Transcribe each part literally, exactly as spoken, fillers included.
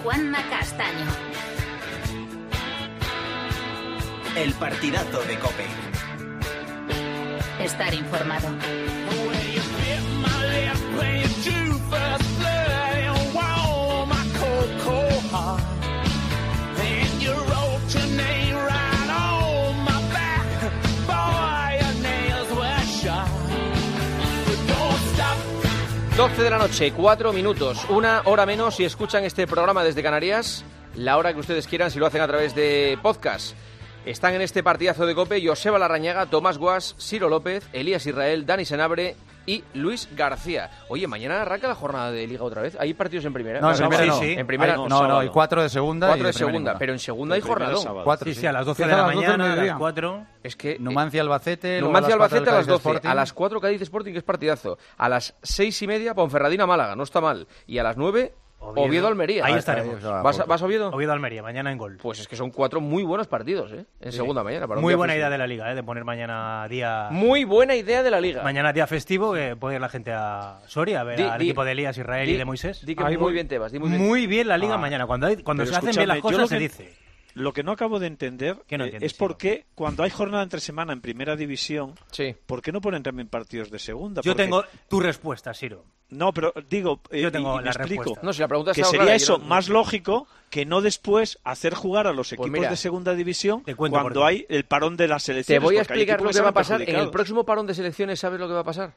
Juanma Castaño. El partidazo de COPE. Estar informado. doce de la noche, cuatro minutos, una hora menos si escuchan este programa desde Canarias, la hora que ustedes quieran si lo hacen a través de podcast. Están en este partidazo de COPE Joseba Larrañaga, Tomás Guas, Ciro López, Elías Israel, Dani Senabre y Luis García. Oye, mañana arranca la jornada de Liga otra vez. ¿Hay partidos en primera? No, en primera sí, no. sí. En primera no, no, no, hay cuatro de segunda. Cuatro y de segunda, pero en segunda hay jornadón. Cuatro, sí, sí, sí, a las doce de a la las doce mañana, a del las cuatro. Es que Numancia Albacete, Numancia Albacete a las doce, Sporting. a las cuatro Cádiz Sporting, que es partidazo. A las seis y media Ponferradina Málaga, no está mal. Y a las nueve Oviedo, Oviedo Almería. Ahí estaremos. ¿Vas, ¿Vas a Oviedo? Oviedo Almería, mañana en Gol. Pues es que son cuatro muy buenos partidos, ¿eh? En sí. segunda mañana. Para muy buena idea de la Liga, ¿eh? De poner mañana día... Muy buena idea de la Liga. Mañana día festivo, que puede ir la gente a Soria a ver di, al di, equipo de Elías Israel di, y de Moisés. Di que muy, muy bien te vas. Di muy, bien. muy bien la Liga ah. mañana. Cuando, hay, cuando se hacen bien las cosas, se que... dice... Lo que no acabo de entender no eh, es por qué cuando hay jornada entre semana en primera división, sí. ¿por qué no ponen también partidos de segunda? Yo Porque... tengo tu respuesta, Siro. No, pero digo, eh, yo tengo y, y la me explico. respuesta. No, si la pregunta que está sería clara, eso no... más lógico que no después hacer jugar a los equipos pues mira, de segunda división cuando hay el parón de las selecciones. Te voy a explicar lo que va a pasar en el próximo parón de selecciones. ¿Sabes lo que va a pasar?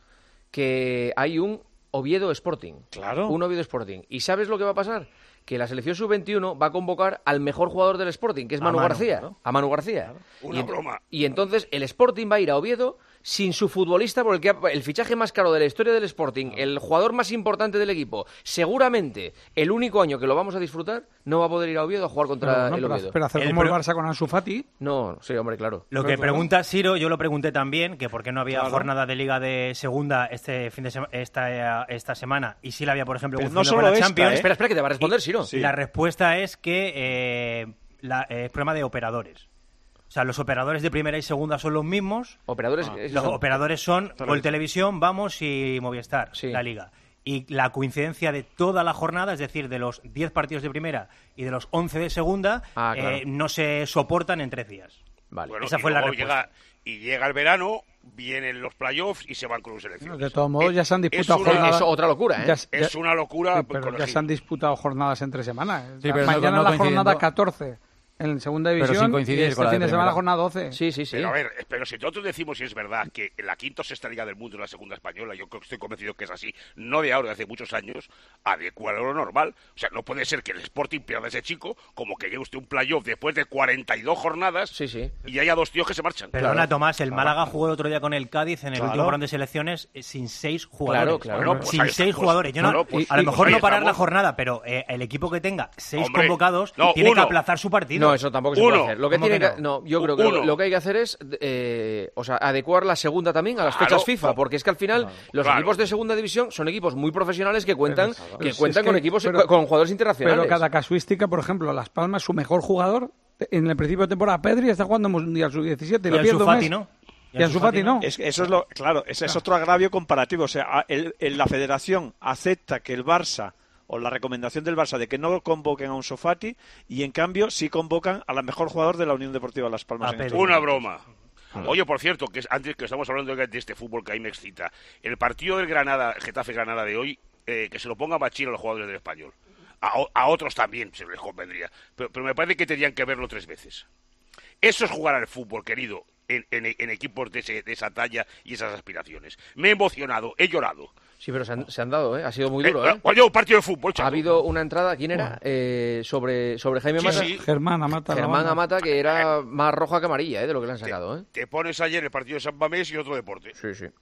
Que hay un Oviedo Sporting. Claro. Un Oviedo Sporting. ¿Y sabes lo que va a pasar? Que la selección sub veintiuno va a convocar al mejor jugador del Sporting, que es Manu, Manu García. Claro. A Manu García. Claro. Una y, broma. Y entonces el Sporting va a ir a Oviedo sin su futbolista, porque el, que, el fichaje más caro de la historia del Sporting, el jugador más importante del equipo, seguramente el único año que lo vamos a disfrutar, no va a poder ir a Oviedo a jugar contra no, el pero, Oviedo. Pero hacer el, como pero, el Barça con Ansu Fati. No, sí, hombre, claro. Lo que claro. pregunta Siro, yo lo pregunté también, que por qué no había claro. jornada de Liga de Segunda este fin de sema, esta, esta semana, y sí la había, por ejemplo, pero un no fin con la esta, Champions. ¿eh? Espera, espera, que te va a responder, Siro. Sí. La respuesta es que eh, la, eh, es problema de operadores. O sea, los operadores de primera y segunda son los mismos. Operadores. Ah. Los son... operadores son Gol Televisión, Vamos y Movistar, sí. la Liga. Y la coincidencia de toda la jornada, es decir, de los diez partidos de primera y de los once de segunda, ah, claro. eh, no se soportan en tres días. Vale. Bueno, esa fue la respuesta. Llega, y llega el verano, vienen los playoffs y se van con selecciones. De todos modos, ya se han disputado es una, jornadas. Es otra locura, ¿eh? Ya, ya, es una locura. Sí, pero ya se han disputado jornadas entre semanas. Sí, pero mañana no, no la jornada catorce. En segunda división, pero sin coincidir y este con la fin de de semana jornada doce. Sí, sí, sí. Pero a ver, pero si nosotros decimos si es verdad que la quinta o sexta liga del mundo es la segunda española, yo creo que estoy convencido que es así, no de ahora, de hace muchos años, adecuado a lo normal. O sea, no puede ser que el Sporting pierda a ese chico, como que llegue usted un playoff después de cuarenta y dos jornadas sí, sí. y haya dos tíos que se marchan. Perdona, claro. Tomás, el Málaga jugó el otro día con el Cádiz en el claro. último round de selecciones sin seis jugadores. Claro, claro. Bueno, pues sin ahí seis está, pues, jugadores. Yo no, bueno, pues, a lo mejor pues no ahí parar estamos. la jornada, pero eh, el equipo que tenga seis Hombre, convocados no, tiene uno. que aplazar su partido. No, eso tampoco se Uno. puede hacer. Lo que tiene que no? que, no, yo creo que lo, lo que hay que hacer es eh, o sea, adecuar la segunda también a las Claro, fechas FIFA, claro. porque es que al final Claro. los Claro. equipos de segunda división son equipos muy profesionales que cuentan Pero, que pero cuentan es con que, equipos pero, con jugadores internacionales. Pero cada casuística, por ejemplo, Las Palmas, su mejor jugador en el principio de temporada, Pedri, está jugando Mundial sub diecisiete. Y Le pierde Ansu un Fati, mes. ¿no? Y Ansu Fati no. Es, eso es lo, claro, ese es otro agravio comparativo. O sea, el, el, la Federación acepta que el Barça, o la recomendación del Barça de que no convoquen a Ansu Fati, y en cambio sí convocan a la mejor jugador de la Unión Deportiva Las Palmas. En este Una momento. broma. Oye, por cierto, que es, antes que estamos hablando de este fútbol que ahí me excita, el partido del Granada, Getafe-Granada de hoy, eh, que se lo ponga Machín a los jugadores del Español. A, a otros también se les convendría. Pero, pero me parece que tendrían que verlo tres veces. Eso es jugar al fútbol, querido, en, en, en equipos de, ese, de esa talla y esas aspiraciones. Me he emocionado, he llorado. Sí, pero se han, se han dado, ¿eh? Ha sido muy duro, ¿eh? Oye, un partido de fútbol, chaval. Ha habido una entrada, ¿quién era? Eh, sobre, sobre Jaime Sí, Mata. sí. Germán Amata. Germán Amata, que era más roja que amarilla, ¿eh? De lo que le han sacado, ¿eh? Te pones ayer el partido de San Mamés y otro deporte. Sí, sí.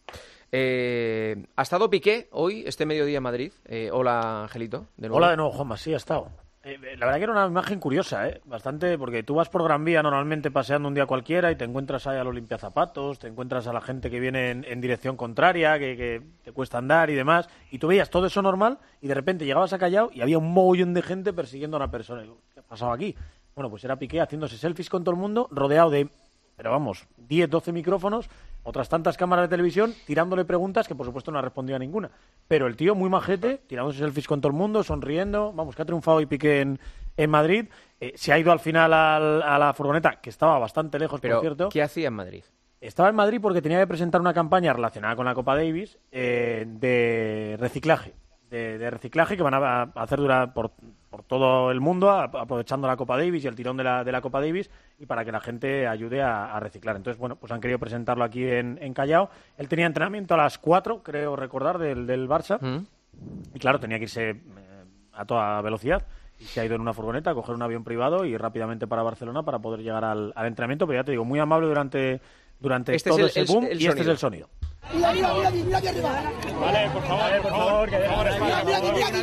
Eh, ¿Ha estado Piqué hoy, este mediodía en Madrid? Eh, hola, Angelito. De nuevo. Hola de nuevo, Juanma, sí, ha estado. Eh, la verdad que era una imagen curiosa, ¿eh? Bastante, porque tú vas por Gran Vía normalmente paseando un día cualquiera y te encuentras ahí a los limpiazapatos, te encuentras a la gente que viene en, en dirección contraria, que, que te cuesta andar y demás, y tú veías todo eso normal y de repente llegabas a Callao y había un mogollón de gente persiguiendo a una persona. Y digo, ¿qué ha pasado aquí? Bueno, pues era Piqué haciéndose selfies con todo el mundo, rodeado de, pero vamos, diez, doce micrófonos, otras tantas cámaras de televisión tirándole preguntas que por supuesto no ha respondido a ninguna. Pero el tío muy majete, tirándose selfies con todo el mundo, sonriendo, vamos, que ha triunfado hoy Piqué en, en Madrid, eh, se ha ido al final al, a la furgoneta, que estaba bastante lejos, Pero, por cierto. ¿qué hacía en Madrid? Estaba en Madrid porque tenía que presentar una campaña relacionada con la Copa Davis eh, de reciclaje. De, de reciclaje que van a, a hacer durar por, por todo el mundo, a, aprovechando la Copa Davis y el tirón de la, de la Copa Davis, y para que la gente ayude a, a reciclar. Entonces, bueno, pues han querido presentarlo aquí en, en Callao. Él tenía entrenamiento a las cuatro, creo recordar, del, del Barça. ¿Mm? Y claro, tenía que irse eh, a toda velocidad. Y se ha ido en una furgoneta a coger un avión privado y rápidamente para Barcelona para poder llegar al, al entrenamiento. Pero ya te digo, muy amable durante, durante este todo es el, ese boom el, el y este es el sonido. Mira, mira, mira, mira, mira arriba. Vale, por favor, vale, por favor, que dejemos mira, mira, mira, mira,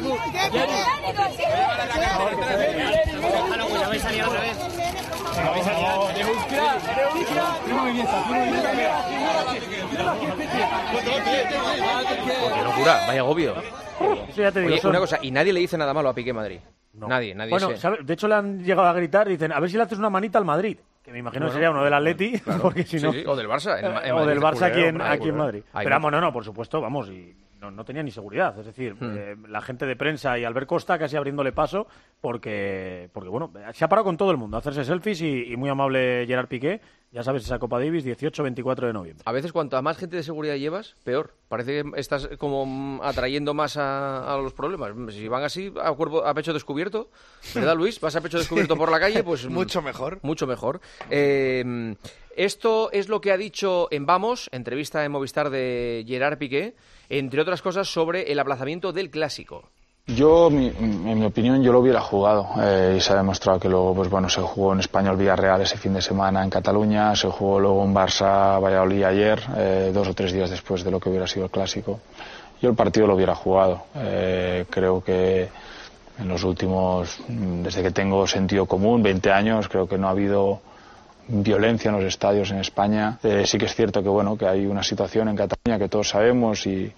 ¡Qué locura! Vaya agobio. Eso ya te digo, Oye, son... una cosa, y nadie le dice nada malo a Piqué Madrid. No. Nadie, nadie. Bueno, se... ¿sabe? De hecho le han llegado a gritar, dicen, a ver si le haces una manita al Madrid. Que me imagino bueno, que sería uno del Atleti, claro. porque si no... Sí, sí, o del Barça. En, en o Madrid, del Barça culero, aquí en, culero, aquí en Madrid. Hay Pero vamos, no, no, por supuesto, vamos, y no, no tenía ni seguridad. Es decir, hmm. eh, la gente de prensa y Albert Costa casi abriéndole paso, porque, porque bueno, se ha parado con todo el mundo a hacerse selfies y, y muy amable Gerard Piqué. Ya sabes, esa Copa Davis, dieciocho veinticuatro de noviembre. A veces, cuanto más gente de seguridad llevas, peor. Parece que estás como atrayendo más a, a los problemas. Si van así, a, cuerpo, a pecho descubierto, ¿verdad, Luis? Vas a pecho descubierto por la calle, pues... mucho mejor. Mucho mejor. Eh, esto es lo que ha dicho en Vamos, entrevista en Movistar de Gerard Piqué, entre otras cosas sobre el aplazamiento del Clásico. Yo, mi, en mi opinión, yo lo hubiera jugado eh, y se ha demostrado que luego, pues bueno, se jugó en Español Villarreal ese fin de semana en Cataluña, se jugó luego en Barça Valladolid ayer, eh, dos o tres días después de lo que hubiera sido el Clásico. Yo el partido lo hubiera jugado. Eh, creo que en los últimos, desde que tengo sentido común, veinte años, creo que no ha habido violencia en los estadios en España. Eh, sí que es cierto que bueno, que hay una situación en Cataluña que todos sabemos y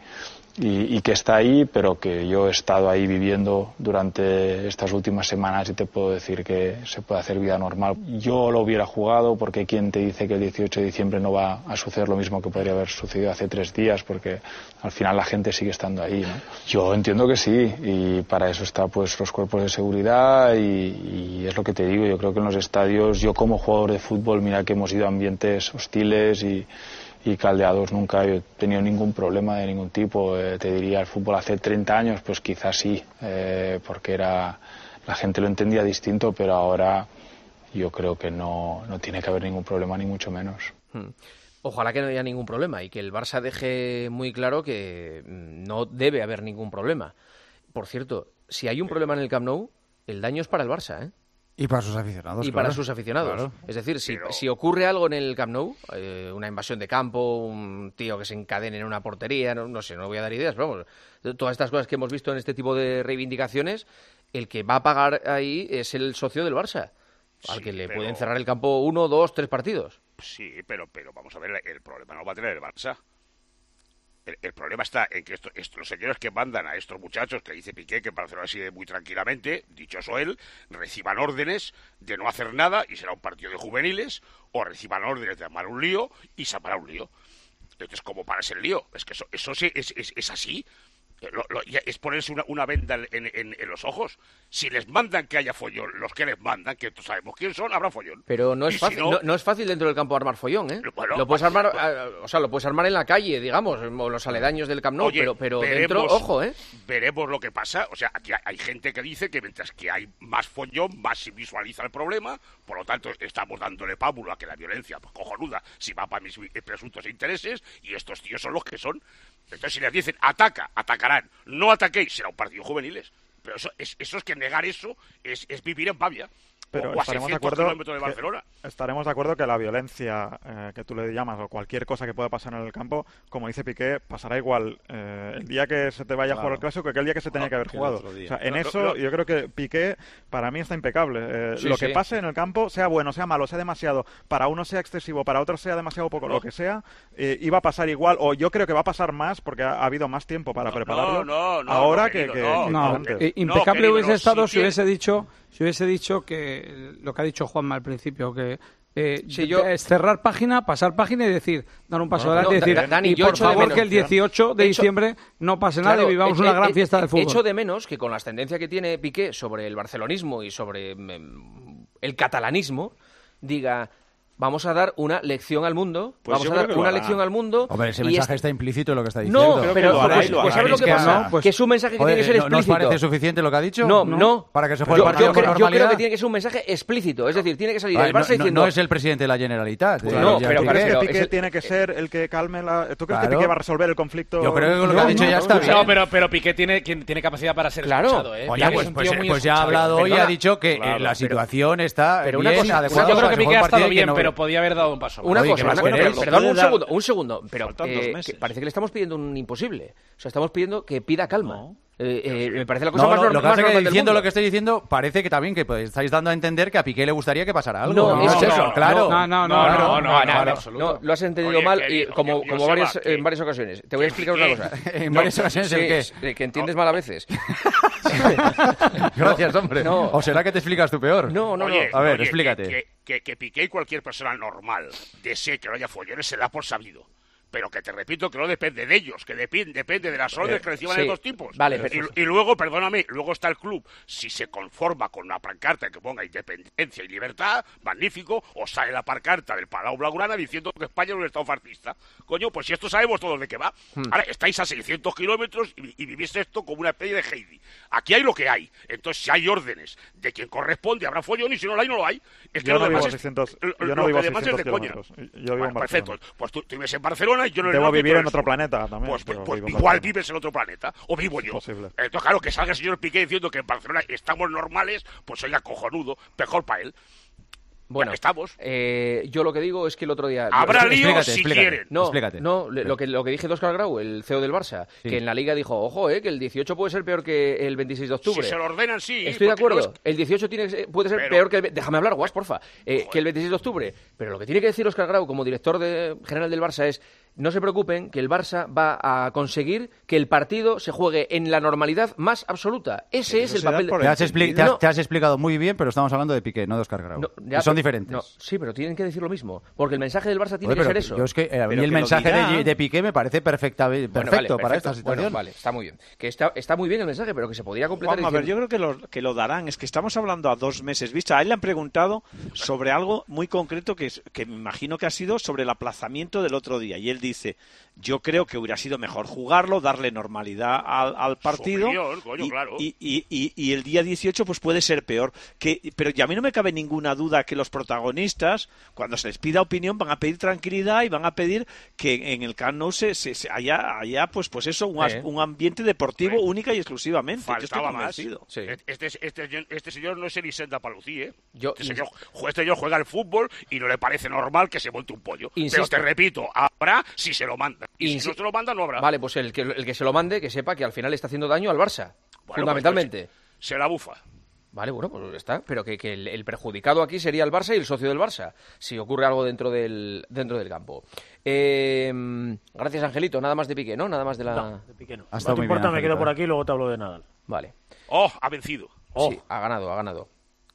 Y, y que está ahí, pero que yo he estado ahí viviendo durante estas últimas semanas y te puedo decir que se puede hacer vida normal. Yo lo hubiera jugado porque ¿quién te dice que el dieciocho de diciembre no va a suceder lo mismo que podría haber sucedido hace tres días? Porque al final la gente sigue estando ahí, ¿no? Yo entiendo que sí, y para eso está pues los cuerpos de seguridad y, y es lo que te digo, yo creo que en los estadios, yo como jugador de fútbol, mira que hemos ido a ambientes hostiles y y caldeados, nunca he tenido ningún problema de ningún tipo. Eh, te diría, el fútbol hace treinta años, pues quizás sí, eh, porque era la gente lo entendía distinto, pero ahora yo creo que no, no tiene que haber ningún problema, ni mucho menos. Hmm. Ojalá que no haya ningún problema y que el Barça deje muy claro que no debe haber ningún problema. Por cierto, si hay un problema en el Camp Nou, el daño es para el Barça, ¿eh? Y para sus aficionados. Y claro. para sus aficionados. Claro. Es decir, si, Pero... si ocurre algo en el Camp Nou, eh, una invasión de campo, un tío que se encadene en una portería, no, no sé, no voy a dar ideas, pero vamos, todas estas cosas que hemos visto en este tipo de reivindicaciones, el que va a pagar ahí es el socio del Barça, al Sí, que le pero... pueden cerrar el campo uno, dos, tres partidos. Sí, pero, pero vamos a ver, el problema no va a tener el Barça. El, el problema está en que esto, esto, los señores que mandan a estos muchachos, que dice Piqué, que para hacerlo así muy tranquilamente, dichoso él, reciban órdenes de no hacer nada y será un partido de juveniles, o reciban órdenes de armar un lío y se armará un lío. Entonces, ¿cómo paras el lío? Es que eso, eso sí, es, es, es así. Lo, lo, es ponerse una, una venda en, en, en los ojos. Si les mandan que haya follón, los que les mandan, que todos sabemos quién son, habrá follón. Pero no es Y fácil, si no... no, no es fácil dentro del campo armar follón, ¿eh? Bueno, lo puedes armar, uh, o sea, lo puedes armar en la calle, digamos, o los aledaños del Camp Nou, Oye, pero, pero veremos, dentro, ojo, ¿eh? Veremos lo que pasa. O sea, aquí hay gente que dice que mientras que hay más follón, más se visualiza el problema. Por lo tanto, estamos dándole pábulo a que la violencia, pues cojonuda, si va para mis presuntos intereses, y estos tíos son los que son. Entonces, si les dicen ataca, atacarán. No ataquéis, será un partido juveniles. Pero eso es, eso es que negar eso es, es vivir en Pavia. Pero o a estaremos de seiscientos acuerdo kilómetros de que, Barcelona. estaremos de acuerdo que la violencia eh, que tú le llamas o cualquier cosa que pueda pasar en el campo, como dice Piqué, pasará igual eh, el día que se te vaya claro. a jugar el Clásico que el día que se tenía que haber jugado. O sea, en no, eso no, no. yo creo que Piqué para mí está impecable. Eh, sí, lo que sí. pase en el campo, sea bueno, sea malo, sea demasiado, para uno sea excesivo, para otro sea demasiado poco, no. lo que sea, eh, iba a pasar igual, o yo creo que va a pasar más porque ha, ha habido más tiempo para no, prepararlo. No, no, no, ahora no, que, querido, que, no, que No, antes. eh, impecable no, hubiese no, estado si si hubiese dicho, si hubiese dicho que lo que ha dicho Juanma al principio, que Eh, Sí, yo- es cerrar página, pasar página y decir, dar un paso No, adelante y no, decir, Da- Dani, y yo por echo de favor menos- que el dieciocho de Echo- diciembre no pase nada Claro, y vivamos e- una e- gran e- fiesta del fútbol. Echo de menos que con la ascendencia que tiene Piqué sobre el barcelonismo y sobre mm, el catalanismo, diga... Vamos a dar una lección al mundo. Pues vamos yo a creo dar que lo una hará. lección al mundo. Hombre, ese y mensaje este- está implícito en lo que está diciendo. No, Creo que pero lo hará pues, y lo pues hará. ¿sabes lo Es que que pasa? no, pues- que es un mensaje que Joder, tiene que ser ¿no- ¿no os explícito. parece suficiente lo que ha dicho? No, no. Para que se Yo, juegue el partido yo con creo, yo creo normalidad. que tiene que ser un mensaje explícito. Es decir, tiene que salir Ay, el no, Barça no- diciendo... no es el presidente de la Generalitat. Pues eh, no, ya pero- Piqué. ¿Crees pero que Piqué es el- tiene que ser el que calme la... ¿Tú crees Claro. que Piqué va a resolver el conflicto? Yo creo que con lo que ha No, dicho no, ya está no, bien. No, pero, pero Piqué tiene, quien- tiene capacidad para ser Claro. escuchado, ¿eh? Oye, Piqué pues, es un pues, tío muy pues ya ha escuchable. hablado hoy y Perdona. ha dicho que eh, Claro, la pero- situación está pero una bien, cosa- adecuada. Yo creo para que se Piqué juegue ha el estado partido y que bien, no- pero podía haber dado un paso más. Una Oye, cosa, ¿qué más una cosa, queréis? perdón, Puede un dar- segundo, un segundo, pero Faltan eh, dos que meses. parece que le estamos pidiendo un imposible. O sea, estamos pidiendo que pida calma. No. Eh, eh, me parece la cosa No, más, no, norm- lo que más pasa es que normal del diciendo mundo. lo que estoy diciendo parece que también que pues, estáis dando a entender que a Piqué le gustaría que pasara algo. No, No, eso- es eso, no, claro. no, no, no, No, Claro. no, no, No, no, no, en no, absoluto. no, lo has entendido Oye, mal que y digo, como, Dios como sepa, varias, que- en varias ocasiones. Te voy a que explicar Piqué- una cosa. En varias ocasiones el qué. Sí, eh, que entiendes mal a veces. Gracias, hombre. No. ¿O será que te explicas tú peor? No, no, Oye, no. A ver, oye, explícate. Que, que, que Piqué y cualquier persona normal desee que no haya follones se da por sabido. Pero que te repito que no depende de ellos, que depi- depende de las órdenes que reciban sí. estos tipos. Vale, y, pero- y luego, perdóname, luego está el club. Si se conforma con una pancarta que ponga independencia y libertad, magnífico, o sale la pancarta del Palau Blaugrana diciendo que España es un estado fascista. Coño, pues si esto sabemos todos de qué va. Hmm. Ahora, estáis a seiscientos kilómetros y, y vivís esto como una especie de Heidi. Aquí hay lo que hay. Entonces, si hay órdenes de quien corresponde, habrá follón, y si no lo hay, no lo hay. Es que Yo lo no demás vivo a es- seiscientos lo- yo lo no que vivo a demás es de seiscientos coña. kilómetros. Yo vivo en Bueno, perfecto. Barcelona. Pues tú, tú vives en Barcelona y yo en el Debo norte y tú vivir en en el otro sur. planeta también, Pues, pero pues vivo en igual Barcelona. vives en otro planeta, o vivo yo. Posible. Entonces, claro, que salga el señor Piqué diciendo que en Barcelona estamos normales, pues oiga, cojonudo, mejor para él. Bueno, Ya que estamos. eh, yo lo que digo es que el otro día... Habrá Lo- lío explícate, si explícate. quieren. No, Explícate. no, le- lo que, lo que dije de Óscar Grau, el C E O del Barça, Sí. que en la Liga dijo, ojo, eh, que el dieciocho puede ser peor que el veintiséis de octubre. Si se lo ordenan, sí. Estoy de porque no acuerdo. es- El dieciocho tiene que ser- puede ser Pero- peor que el... ve- Déjame hablar, Guas, porfa. Eh, que el veintiséis de octubre. Pero lo que tiene que decir Óscar Grau como director de, general del Barça es no se preocupen que el Barça va a conseguir que el partido se juegue en la normalidad más absoluta. Ese es el se da papel... por Te has, expli- te has- No. te has explicado muy bien, pero estamos hablando de Piqué, no de Óscar Grau. No, Que ya, son pero- diferentes. no, sí, pero tienen que decir lo mismo. Porque el mensaje del Barça tiene Joder, que ser pero eso. Yo es que eh, a mí Pero el que lo mensaje dirá. de, de Piqué me parece perfecta, perfecto Bueno, vale, para perfecto. esta situación. Bueno, vale, está muy bien. Que está, está muy bien el mensaje, pero que se podría completar Juanma, a ver, diciendo- yo creo que lo, que lo darán. Es que estamos hablando a dos meses vista. A él le han preguntado sobre algo muy concreto que, es, que me imagino que ha sido sobre el aplazamiento del otro día. Y él dice, yo creo que hubiera sido mejor jugarlo, darle normalidad al, al partido. opinión, coño, y, claro. y, y, y- y el día dieciocho pues puede ser peor. Que, pero ya a mí no me cabe ninguna duda que los protagonistas, cuando se les pida opinión, van a pedir tranquilidad y van a pedir que en el Camp Nou se, se, se haya, haya pues, pues eso, un, as- Eh. un ambiente deportivo Sí. única y exclusivamente. Yo estoy Faltaba más. convencido. Sí. Este, este, este señor no es Elisenda Palucí, ¿eh? Yo- este, señor, este señor juega al fútbol y no le parece normal que se monte un pollo. Insisto. Pero te repito, habrá si se lo manda. Y Insi- si no se lo manda, no habrá. Vale, pues el que, el que se lo mande, que sepa que al final le está haciendo daño al Barça. Bueno, fundamentalmente. pues, pues, se la bufa. Vale, bueno, pues está. Pero que, que el, el perjudicado aquí sería el Barça y el socio del Barça, si ocurre algo dentro del, dentro del campo. Eh, gracias, Angelito. Nada más de Piqué, ¿no? Nada más de la... No, de Piqué no. Ha No estado te muy importa, bien, me quedo Angelito, por ¿eh? aquí y luego te hablo de Nadal. Vale. ¡Oh! Ha vencido. Oh. Sí, ha ganado, ha ganado.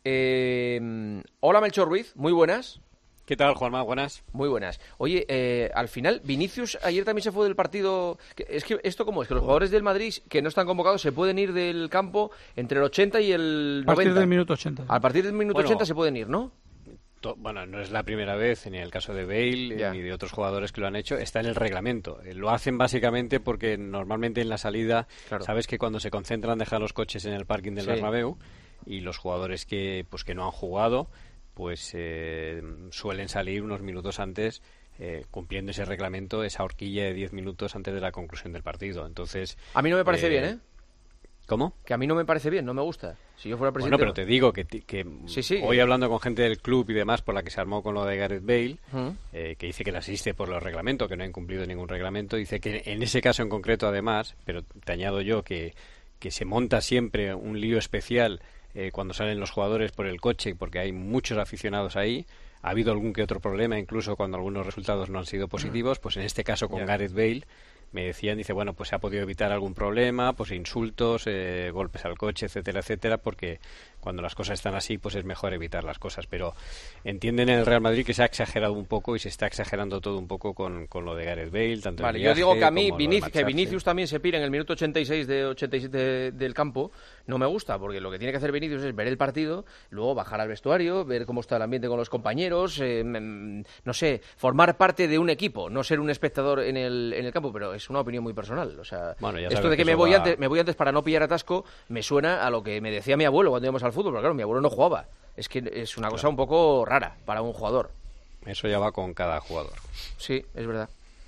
Eh, hola, Melchor Ruiz. Muy buenas. ¿Qué tal, Juanma? Buenas. Muy buenas. Oye, eh, al final, Vinicius ayer también se fue del partido. Que- Es que esto cómo es, que los jugadores del Madrid que no están convocados se pueden ir del campo entre el ochenta y el A partir noventa. del minuto ochenta. A partir del minuto Bueno. ochenta se pueden ir, ¿no? To- Bueno, no es la primera vez, ni en el caso de Bale, Ya. ni de otros jugadores que lo han hecho, está en el reglamento. Eh, Lo hacen básicamente porque normalmente en la salida, Claro. sabes que cuando se concentran dejan los coches en el parking del Sí. Bernabéu y los jugadores que pues que no han jugado, pues eh, suelen salir unos minutos antes, eh, cumpliendo ese reglamento, esa horquilla de diez minutos antes de la conclusión del partido. Entonces, A mí no me parece eh, bien, ¿eh? ¿Cómo? Que a mí no me parece bien, no me gusta. Si yo fuera Bueno, presidente... pero te digo que, ti- que Sí, sí. hoy hablando con gente del club y demás por la que se armó con lo de Gareth Bale, Ujú. eh, que dice que le asiste por los reglamentos, que no ha incumplido ningún reglamento, dice que en ese caso en concreto además, pero te añado yo que, que se monta siempre un lío especial eh, cuando salen los jugadores por el coche, porque hay muchos aficionados ahí. Ha habido algún que otro problema, incluso cuando algunos resultados no han sido positivos, pues en este caso con Ya. Gareth Bale me decían, dice, bueno, pues se ha podido evitar algún problema, pues insultos, eh, golpes al coche, etcétera, etcétera, porque cuando las cosas están así, pues es mejor evitar las cosas. Pero entienden en el Real Madrid que se ha exagerado un poco y se está exagerando todo un poco con, con lo de Gareth Bale, tanto Vale, el yo viaje digo que a mí como lo de Vinic- que marcharse. Vinicius también se pira en el minuto ochenta y seis de ochenta y siete del campo, no me gusta, porque lo que tiene que hacer Vinicius es ver el partido, luego bajar al vestuario, ver cómo está el ambiente con los compañeros, eh, mm, no sé, formar parte de un equipo, no ser un espectador en el, en el campo, pero es una opinión muy personal. O sea, Bueno, ya esto sabes de que, que me eso voy va- antes, me voy antes para no pillar atasco, me suena a lo que me decía mi abuelo cuando íbamos al fútbol, porque claro, mi abuelo no jugaba. Es que es una cosa un poco rara para un jugador. Eso ya va con cada jugador. Sí, es verdad.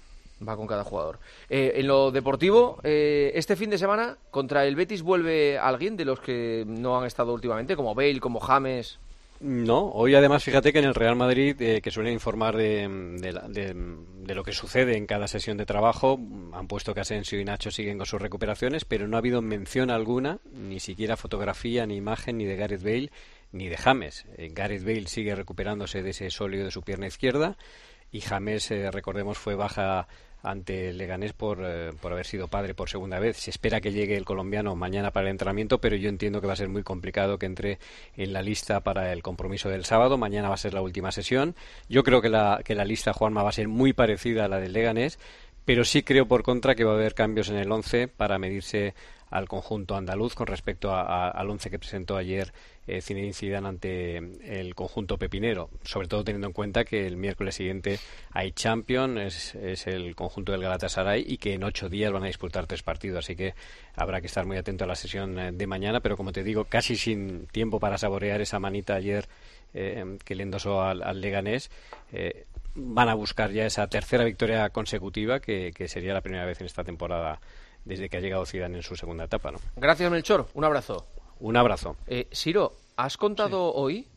Va con cada jugador. Eh, en lo deportivo, eh, este fin de semana contra el Betis vuelve alguien de los que no han estado últimamente, como Bale, como James. No, hoy además fíjate que en el Real Madrid, eh, que suelen informar de, de, la- de- de lo que sucede en cada sesión de trabajo, han puesto que Asensio y Nacho siguen con sus recuperaciones, pero no ha habido mención alguna, ni siquiera fotografía, ni imagen, ni de Gareth Bale, ni de James. Eh, Gareth Bale sigue recuperándose de ese sóleo de su pierna izquierda y James, eh, recordemos, fue baja ante el Leganés por, eh, por haber sido padre por segunda vez. Se espera que llegue el colombiano mañana para el entrenamiento, pero yo entiendo que va a ser muy complicado que entre en la lista para el compromiso del sábado. Mañana va a ser la última sesión. Yo creo que la, que la lista, Juanma, va a ser muy parecida a la del Leganés, pero sí creo por contra que va a haber cambios en el once para medirse al conjunto andaluz con respecto a, a, al once que presentó ayer eh, Zinedine Zidane ante el conjunto pepinero, sobre todo teniendo en cuenta que el miércoles siguiente hay Champions, es, es el conjunto del Galatasaray y que en ocho días van a disputar tres partidos, así que habrá que estar muy atento a la sesión eh, de mañana, pero como te digo, casi sin tiempo para saborear esa manita ayer eh, que le endosó al, al Leganés. eh, van a buscar ya esa tercera victoria consecutiva que, que sería la primera vez en esta temporada desde que ha llegado Zidane en su segunda etapa, ¿no? Gracias, Melchor. Un abrazo. Un abrazo. Eh, Siro, ¿has contado sí. hoy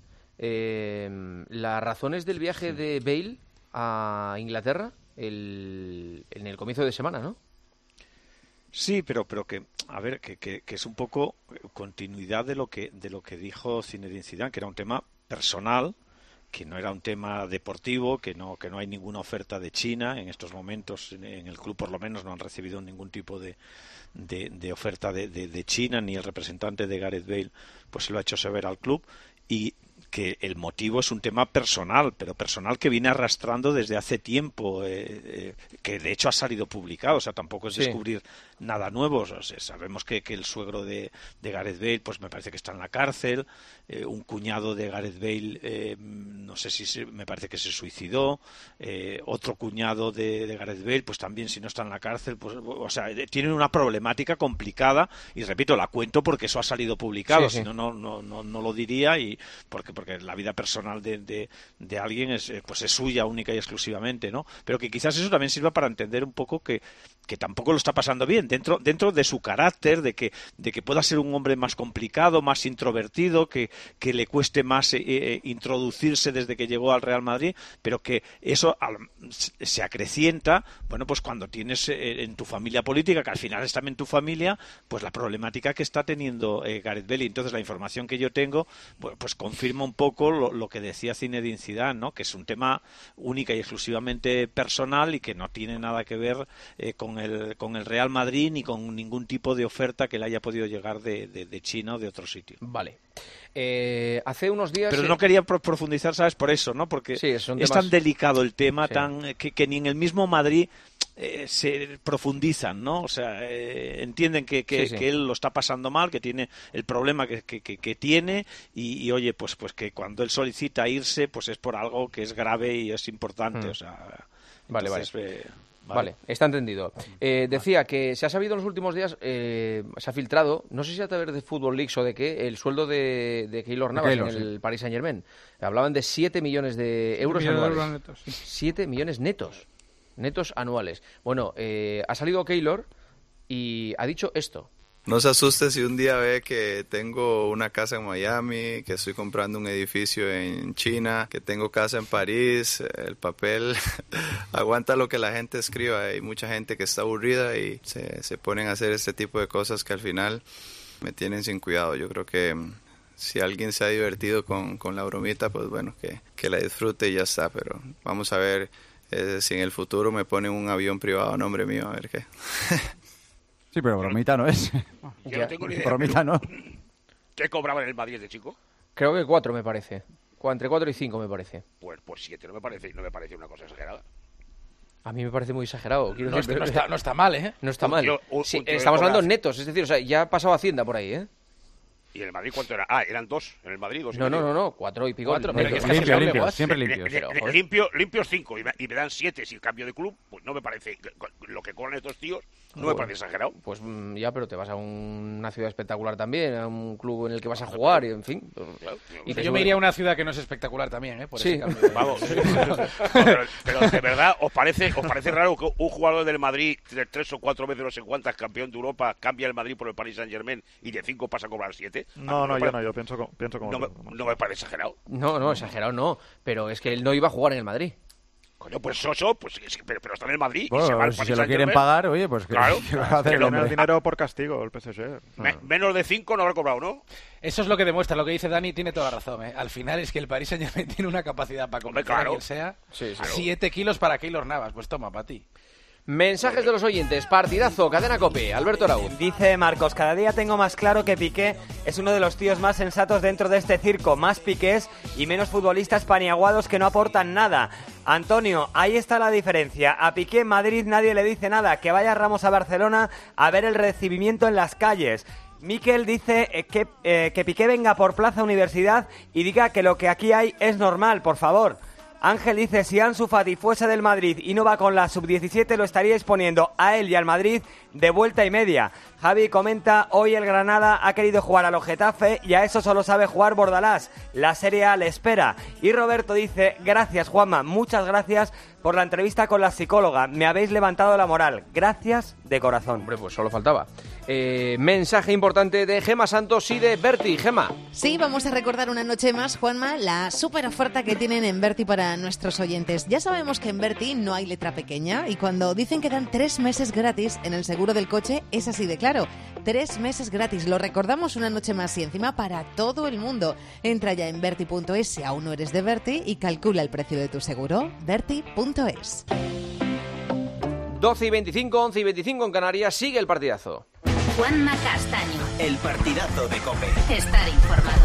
eh, las razones del viaje sí. de Bale a Inglaterra el, en el comienzo de semana, no? Sí, pero pero que a ver que, que, que es un poco continuidad de lo que de lo que dijo Zinedine Zidane, que era un tema personal, que no era un tema deportivo, que no que no hay ninguna oferta de China en estos momentos en, en el club, por lo menos no han recibido ningún tipo de de, de oferta de, de, de China, ni el representante de Gareth Bale pues se lo ha hecho saber al club, y que el motivo es un tema personal, pero personal que viene arrastrando desde hace tiempo, eh, eh, que de hecho ha salido publicado, o sea, tampoco es sí. descubrir nada nuevo. O sea, sabemos que, que el suegro de, de Gareth Bale, pues me parece que está en la cárcel, eh, un cuñado de Gareth Bale, eh, no sé si se, me parece que se suicidó, eh, otro cuñado de, de Gareth Bale, pues también si no está en la cárcel, pues, o sea, tienen una problemática complicada, y repito, la cuento porque eso ha salido publicado, sí, sí. si no, no, no, no, no lo diría, y porque porque la vida personal de, de, de alguien es pues es suya única y exclusivamente, ¿no? Pero que quizás eso también sirva para entender un poco que, que tampoco lo está pasando bien dentro dentro de su carácter, de que de que pueda ser un hombre más complicado, más introvertido, que, que le cueste más eh, eh, introducirse desde que llegó al Real Madrid, pero que eso al, se acrecienta, bueno, pues cuando tienes eh, en tu familia política, que al final es también tu familia, pues la problemática que está teniendo eh, Gareth Bale. Entonces la información que yo tengo, pues, pues confirma un poco Lo, lo que decía Zinedine Zidane, ¿no? Que es un tema única y exclusivamente personal y que no tiene nada que ver eh, con el con el Real Madrid ni con ningún tipo de oferta que le haya podido llegar de, de, de China o de otro sitio. Vale. Eh, hace unos días... Pero no quería profundizar, ¿sabes? Por eso, ¿no? Porque sí, es temas... tan delicado el tema, sí. tan que, que ni en el mismo Madrid eh, se profundizan, ¿no? O sea, eh, entienden que, que, sí, sí. que él lo está pasando mal, que tiene el problema que, que, que, que tiene y, y, oye, pues, pues que cuando él solicita irse, pues es por algo que es grave y es importante, mm. o sea... Vale, entonces, vale. Eh, Vale, está entendido. Eh, decía que se ha sabido en los últimos días, eh, se ha filtrado, no sé si a través de Football Leaks o de qué, el sueldo de, de Keylor Navas Keylor, en el sí. Paris Saint-Germain. Hablaban de siete millones de euros millones anuales. De euros netos, sí. siete millones netos. Netos anuales. Bueno, eh, ha salido Keylor y ha dicho esto. No se asuste si un día ve que tengo una casa en Miami, que estoy comprando un edificio en China, que tengo casa en París. El papel aguanta lo que la gente escriba. Hay mucha gente que está aburrida y se, se ponen a hacer este tipo de cosas que al final me tienen sin cuidado. Yo creo que si alguien se ha divertido con, con la bromita, pues bueno, que, que la disfrute y ya está. Pero vamos a ver eh, si en el futuro me ponen un avión privado a nombre mío, a ver qué. Sí, pero bromita no es. Yo no tengo ni idea. Bromita no. ¿Qué cobraba en el Madrid de chico? Creo que cuatro, me parece. Entre cuatro y cinco, me parece. Pues por siete no me parece, no me parece una cosa exagerada. A mí me parece muy exagerado. Quiero No, decir, no está, no está mal, ¿eh? No está Un mal. tío- un- Sí, un tío estamos que hablando cobra- netos, es decir, o sea, ya ha pasado Hacienda por ahí, ¿eh? ¿Y en el Madrid cuánto era? Ah, eran dos. En el Madrid dos. y No, no, medio. no, no, cuatro y pico. Cuatro, netos. pero que es casi doble, guas. En- en- en- limpio, limpios cinco y me, y me dan siete si cambio de club, pues no me parece. Lo que cobran estos tíos no me Bueno, parece exagerado. Pues mm, ya, pero te vas a un- una ciudad espectacular también, a un club en el que vas a jugar y en fin. Y te yo me iría a una ciudad que no es espectacular también, ¿eh? Por Sí. ese cambio de- Vamos. No, pero, pero de verdad, ¿os parece, ¿os parece raro que un jugador del Madrid, de tres o cuatro veces no sé cuántas, campeón de Europa, cambia el Madrid por el Paris Saint-Germain y de cinco pasa a cobrar siete? No, no, me yo pare- no, yo pienso, co- pienso como no, me, tú. no me parece exagerado. No, no, exagerado no, pero es que él no iba a jugar en el Madrid. Coño, pues Soso, pues, es que- pero, pero está en el Madrid y Bueno, se va al si Paris se lo quieren Saint-Germain. pagar, oye, pues que- Claro. ¿qué va a hacer el Tiene hombre? el dinero por castigo el P S G. Me- menos de cinco no habrá cobrado, ¿no? Eso es lo que demuestra, lo que dice Dani tiene toda la razón, ¿eh? Al final es que el Paris Saint-Germain tiene una capacidad para convencer claro. a quien sea. Sí, sí. Siete kilos para Keylor Navas, pues toma, para ti. Mensajes de los oyentes, partidazo, cadena COPE, Alberto Araúz. Dice Marcos, cada día tengo más claro que Piqué es uno de los tíos más sensatos dentro de este circo, más piqués y menos futbolistas paniaguados que no aportan nada. Antonio, ahí está la diferencia. A Piqué en Madrid nadie le dice nada, que vaya Ramos a Barcelona a ver el recibimiento en las calles. Miquel dice eh, que, eh, que Piqué venga por Plaza Universidad y diga que lo que aquí hay es normal, por favor. Ángel dice, si Ansu Fati fuese del Madrid y no va con la sub diecisiete, lo estaría exponiendo a él y al Madrid de vuelta y media. Javi comenta, hoy el Granada ha querido jugar a los Getafe y a eso solo sabe jugar Bordalás. La Serie A le espera. Y Roberto dice, gracias Juanma, muchas gracias por la entrevista con la psicóloga. Me habéis levantado la moral. Gracias de corazón. Hombre, pues solo faltaba. Eh, mensaje importante de Gema Santos y de Berti. Gema. Sí, vamos a recordar una noche más, Juanma, la súper oferta que tienen en Berti para nuestros oyentes. Ya sabemos que en Berti no hay letra pequeña y cuando dicen que dan tres meses gratis en el seguro del coche, es así de claro. Tres meses gratis, lo recordamos una noche más y encima para todo el mundo. Entra ya en Berti punto es si aún no eres de Berti y calcula el precio de tu seguro. Berti punto es. doce y veinticinco, once y veinticinco en Canarias, sigue el partidazo. Juanma Castaño. El partidazo de COPE. Estar informado.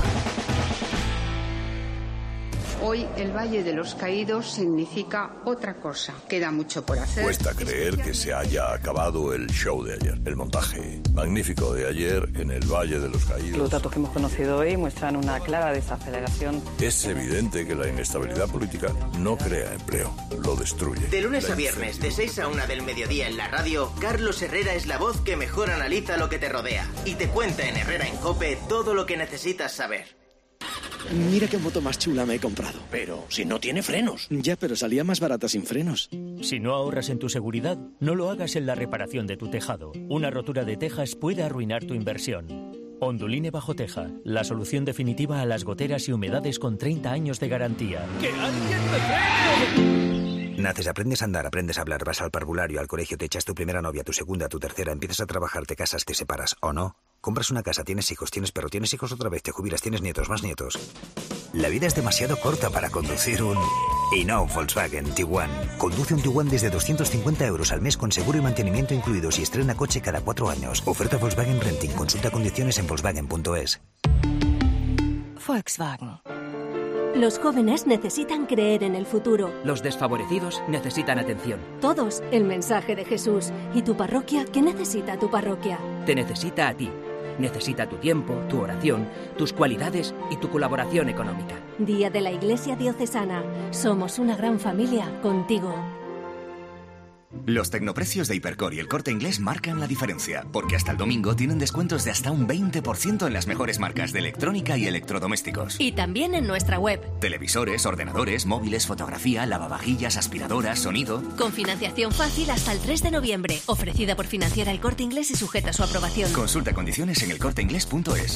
Hoy el Valle de los Caídos significa otra cosa. Queda mucho por hacer. Cuesta creer que se haya acabado el show de ayer, el montaje magnífico de ayer en el Valle de los Caídos. Los datos que hemos conocido hoy muestran una clara desaceleración. Es evidente que la inestabilidad política no crea empleo, lo destruye. De lunes La a viernes, de seis a una del mediodía en la radio, Carlos Herrera es la voz que mejor analiza lo que te rodea y te cuenta en Herrera en COPE todo lo que necesitas saber. Mira qué moto más chula me he comprado. Pero si no tiene frenos. Ya, pero salía más barata sin frenos. Si no ahorras en tu seguridad, no lo hagas en la reparación de tu tejado. Una rotura de tejas puede arruinar tu inversión. Onduline Bajo Teja, la solución definitiva a las goteras y humedades con treinta años de garantía. ¡Que alguien me frene! Naces, aprendes a andar, aprendes a hablar, vas al parvulario, al colegio, te echas tu primera novia, tu segunda, tu tercera, empiezas a trabajar, te casas, te separas, ¿o no? Compras una casa, tienes hijos, tienes perro, tienes hijos otra vez, te jubilas, tienes nietos, más nietos. La vida es demasiado corta para conducir un... Y no, Volkswagen Tiguan. Conduce un Tiguan desde doscientos cincuenta euros al mes con seguro y mantenimiento incluidos y estrena coche cada cuatro años. Oferta Volkswagen Renting. Consulta condiciones en Volkswagen punto es. Volkswagen. Los jóvenes necesitan creer en el futuro. Los desfavorecidos necesitan atención. Todos el mensaje de Jesús. ¿Y tu parroquia? ¿Qué necesita tu parroquia? Te necesita a ti. Necesita tu tiempo, tu oración, tus cualidades y tu colaboración económica. Día de la Iglesia Diocesana. Somos una gran familia contigo. Los tecnoprecios de Hipercor y El Corte Inglés marcan la diferencia, porque hasta el domingo tienen descuentos de hasta un veinte por ciento en las mejores marcas de electrónica y electrodomésticos. Y también en nuestra web. Televisores, ordenadores, móviles, fotografía, lavavajillas, aspiradoras, sonido... Con financiación fácil hasta el tres de noviembre. Ofrecida por Financiera El Corte Inglés y sujeta a su aprobación. Consulta condiciones en el corte inglés punto es.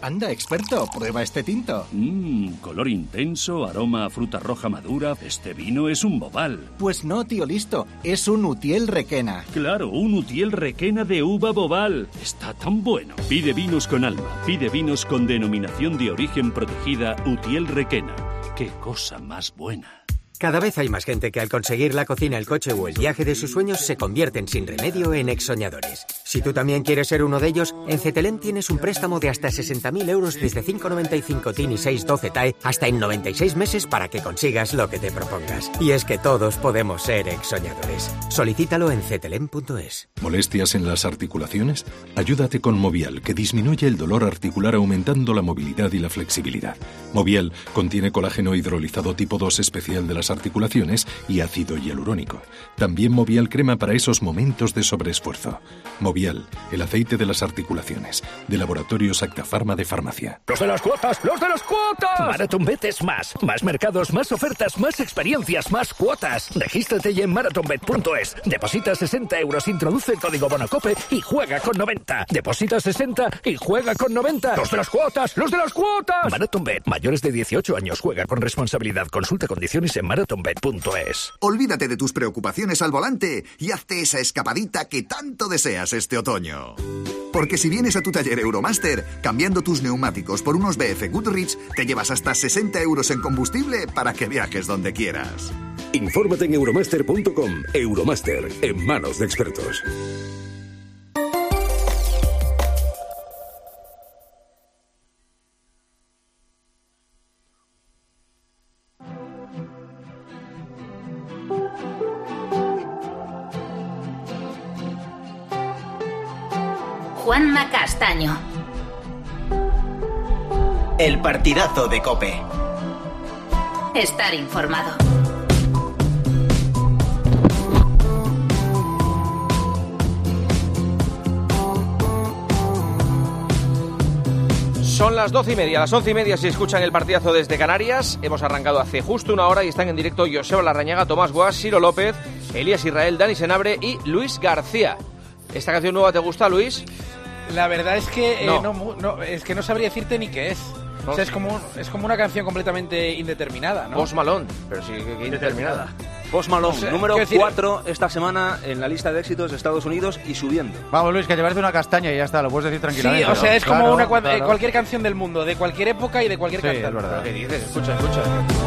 Anda, experto, prueba este tinto. Mmm, color intenso, aroma a fruta roja madura. Este vino es un Bobal. Pues no, tío listo, es un Utiel Requena. Claro, un Utiel Requena de uva Bobal. Está tan bueno. Pide vinos con alma, pide vinos con denominación de origen protegida Utiel Requena. ¡Qué cosa más buena! Cada vez hay más gente que al conseguir la cocina, el coche o el viaje de sus sueños se convierten sin remedio en exsoñadores. Si tú también quieres ser uno de ellos, en Cetelem tienes un préstamo de hasta sesenta mil euros desde cinco coma noventa y cinco T I N y seis coma doce T A E hasta en noventa y seis meses para que consigas lo que te propongas. Y es que todos podemos ser exsoñadores. Solicítalo en cetelem punto es. ¿Molestias en las articulaciones? Ayúdate con Movial, que disminuye el dolor articular aumentando la movilidad y la flexibilidad. Movial contiene colágeno hidrolizado tipo dos especial de las articulaciones y ácido hialurónico. También Movial crema para esos momentos de sobreesfuerzo. Movial, el aceite de las articulaciones, de Laboratorios Acta Pharma de Farmacia. ¡Los de las cuotas! ¡Los de las cuotas! MarathonBet es más. Más mercados, más ofertas, más experiencias, más cuotas. Regístrate ya en marathonbet punto es. Deposita sesenta euros, introduce el código BONOCOPE y juega con noventa. Deposita sesenta y juega con noventa. ¡Los de las cuotas! ¡Los de las cuotas! MarathonBet. Mayores de dieciocho años. Juega con responsabilidad. Consulta condiciones en marathonbet punto es. Olvídate de tus preocupaciones al volante y hazte esa escapadita que tanto deseas este otoño. Porque si vienes a tu taller Euromaster, cambiando tus neumáticos por unos B F Goodrich, te llevas hasta sesenta euros en combustible para que viajes donde quieras. Infórmate en euromaster punto com. Euromaster, en manos de expertos. Juanma Castaño. El partidazo de COPE. Estar informado. Son las doce y media, las once y media si escuchan el partidazo desde Canarias. Hemos arrancado hace justo una hora y están en directo Joseba Larrañaga, Tomás Guas, Siro López, Elías Israel, Dani Senabre y Luis García. ¿Esta canción nueva te gusta, Luis? La verdad es que, eh, no. no, no, es que no sabría decirte ni qué es. No. O sea, es como, es como una canción completamente indeterminada, ¿no? Post Malone, pero sí que, que indeterminada. Post Malone, O sea, número quiero decir- cuatro esta semana en la lista de éxitos de Estados Unidos y subiendo. Vamos, Luis, que te parece una castaña y ya está, lo puedes decir Sí, tranquilamente. o sea, es como Claro, una, cua- claro. eh, cualquier canción del mundo, de cualquier época y de cualquier Sí, cantante. es verdad. ¿Qué dices? Escucha, escucha.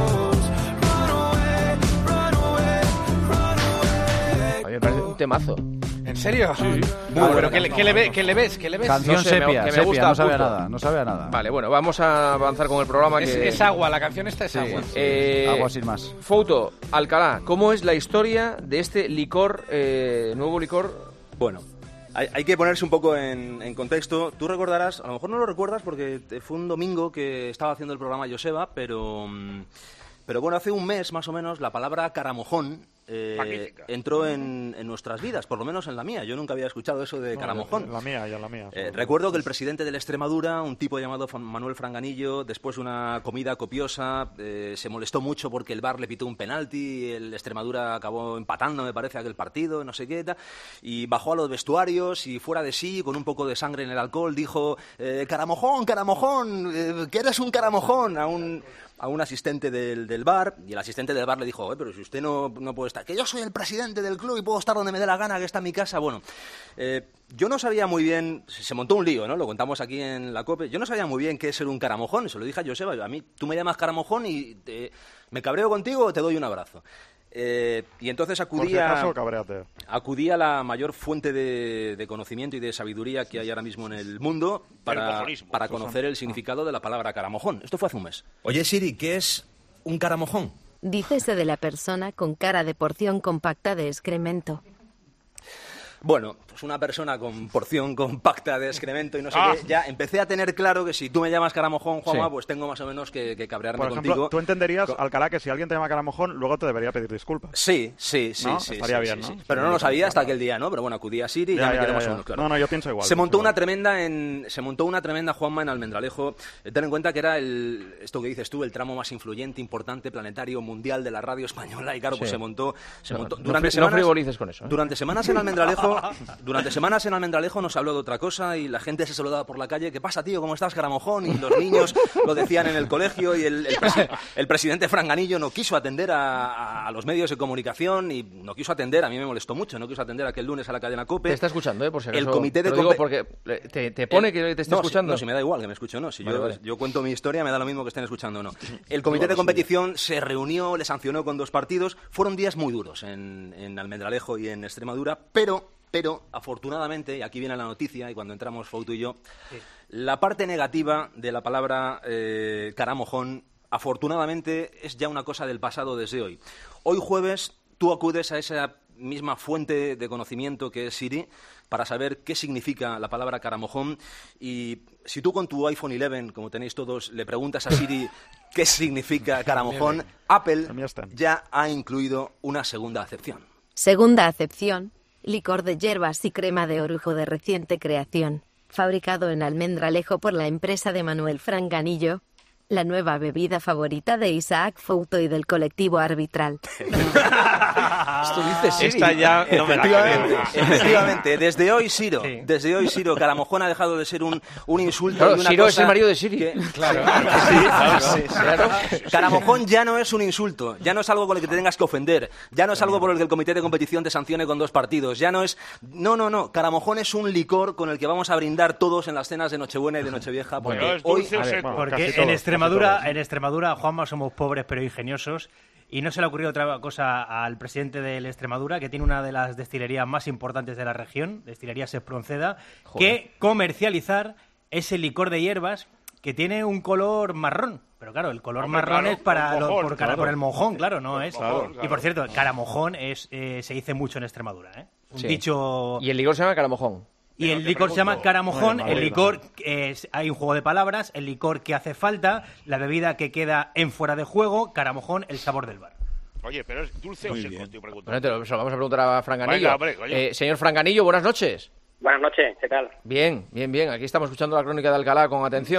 A mí me parece un temazo. ¿En serio? Sí. Muy Ah, bueno, bueno, ¿qué le, qué le ve- qué le ves? ¿Qué le ves? Canción No sé, me- sepia, que me sepia, gusta no a sabe a punto. nada, no sabe a nada. Vale, bueno, vamos a avanzar con el programa. Es, que... es agua, la canción esta es Sí. agua. Eh, Agua sin más. Fouto, Alcalá, ¿cómo es la historia de este licor, eh, nuevo licor? Bueno, hay, hay que ponerse un poco en, en contexto. Tú recordarás, a lo mejor no lo recuerdas porque te- fue un domingo que estaba haciendo el programa Joseba, pero, mm, pero bueno, hace un mes más o menos la palabra caramojón eh, Magnífica. entró en, en nuestras vidas, por lo menos en la mía. Yo nunca había escuchado eso de No, caramojón. en la mía, ya en la mía. Eh, recuerdo que el presidente de la Extremadura, un tipo llamado Fan- Manuel Franganillo, después de una comida copiosa, eh, se molestó mucho porque el V A R le pitó un penalti, el Extremadura acabó empatando, me parece, aquel partido, no sé qué, tal, y bajó a los vestuarios y fuera de sí, con un poco de sangre en el alcohol, dijo, eh, caramojón, caramojón, eh, que eres un caramojón, a un... a un asistente del, del bar, y el asistente del bar le dijo, "Oye, pero si usted no, no puede estar, que yo soy el presidente del club y puedo estar donde me dé la gana, que está en mi casa". Bueno, eh, yo no sabía muy bien, se se montó un lío, ¿no? Lo contamos aquí en la COPE, yo no sabía muy bien qué es ser un caramojón, se lo dije a Joseba, a mí tú me llamas caramojón y te- me cabreo contigo o te doy un abrazo. Eh, y entonces Por si acudí a, acaso, cabréate. acudí a la mayor fuente de, de conocimiento y de sabiduría que hay ahora mismo en el mundo para, mojonismo. para conocer el significado de la palabra caramojón. Esto fue hace un mes. Oye, Siri, ¿qué es un caramojón? Dícese de la persona con cara de porción compacta de excremento. Bueno, pues una persona con porción compacta de excremento y no sé Ah. qué, ya empecé a tener claro que si tú me llamas caramojón, Juanma, Sí. pues tengo más o menos que, que cabrearme Por ejemplo, contigo. tú entenderías, Alcalá, que si alguien te llama caramojón, luego te debería pedir disculpas. Sí, sí, sí, ¿No? sí. Estaría sí, bien, sí, ¿no? sí. Pero no lo sabía hasta aquel día, ¿no? Pero bueno, acudí a Siri y ya, Ya, me ya, quedé ya, más o ya. menos claro. No, no, yo pienso igual, Se pienso montó igual. una tremenda en, se montó una tremenda, Juanma, en Almendralejo. Eh, Ten en cuenta que era el, esto que dices tú, el tramo más influyente, importante, planetario, mundial de la radio española. Y claro, pues Sí. se montó, se No, montó no durante fri- no semanas. frivolices con eso, ¿eh? Durante semanas en Almendralejo durante semanas en Almendralejo no se habló de otra cosa y la gente se saludaba por la calle. ¿Qué pasa, tío? ¿Cómo estás, Caramojón? Y los niños lo decían en el colegio y el, el, presi el presidente Franganillo no quiso atender a, a los medios de comunicación y no quiso atender, a mí me molestó mucho, no quiso atender aquel lunes a la cadena COPE. Te está escuchando, ¿eh? Por si acaso. El comité de te lo digo porque te, te pone que te está no, escuchando. Si, no, si me da igual que me escuche o no. Si vale, yo, vale. yo cuento mi historia, me da lo mismo que estén escuchando o no. El comité de competición se reunió, le sancionó con dos partidos. Fueron días muy duros en, en Almendralejo y en Extremadura, pero, pero afortunadamente, y aquí viene la noticia, y cuando entramos Fouto y yo, sí. la parte negativa de la palabra eh, Caramojón, afortunadamente, es ya una cosa del pasado desde hoy. Hoy jueves, tú acudes a esa misma fuente de conocimiento que es Siri para saber qué significa la palabra Caramojón, y si tú con tu iPhone once, como tenéis todos, le preguntas a Siri qué significa Caramojón, Apple ya ha incluido una segunda acepción. Segunda acepción, licor de hierbas y crema de orujo de reciente creación, fabricado en Almendralejo por la empresa de Manuel Franganillo, la nueva bebida favorita de Isaac Fouto y del colectivo arbitral. Esto dice Siri. Esta ya no me la efectivamente, efectivamente, desde hoy Siro, sí. desde hoy Siro, Caramojón ha dejado de ser un, un insulto. Claro, y una Siro cosa es el marido de Siri. Que, claro, sí, claro, sí, claro. Caramojón ya no es un insulto, ya no es algo con el que te tengas que ofender, ya no es algo por el que el comité de competición te sancione con dos partidos, ya no es... No, no, no, Caramojón es un licor con el que vamos a brindar todos en las cenas de Nochebuena y de Nochevieja, porque bueno, hoy... A ver, bueno, porque en Extremadura, en Extremadura, Juanma, somos pobres pero ingeniosos. Y no se le ha ocurrido otra cosa al presidente de Extremadura, que tiene una de las destilerías más importantes de la región, Destilerías Espronceda, que comercializar ese licor de hierbas que tiene un color marrón. Pero claro, el color Hombre, marrón claro, es para mojón, lo, por, claro. por el mojón, claro, no es. Mojón, claro. Y por cierto, caramojón es, eh, se dice mucho en Extremadura, ¿eh? Un sí. dicho... Y el licor se llama caramojón. Y el licor se llama Caramojón, el licor, es, hay un juego de palabras, el licor que hace falta, la bebida que queda en fuera de juego, Caramojón, el sabor del bar. Oye, pero ¿es dulce Muy o seco? Te pregunto. Bueno, te lo, se lo vamos a preguntar a Franganillo. Venga, hombre, eh, señor Franganillo, buenas noches. Buenas noches, ¿qué tal? Bien, bien, bien. Aquí estamos escuchando la crónica de Alcalá con atención.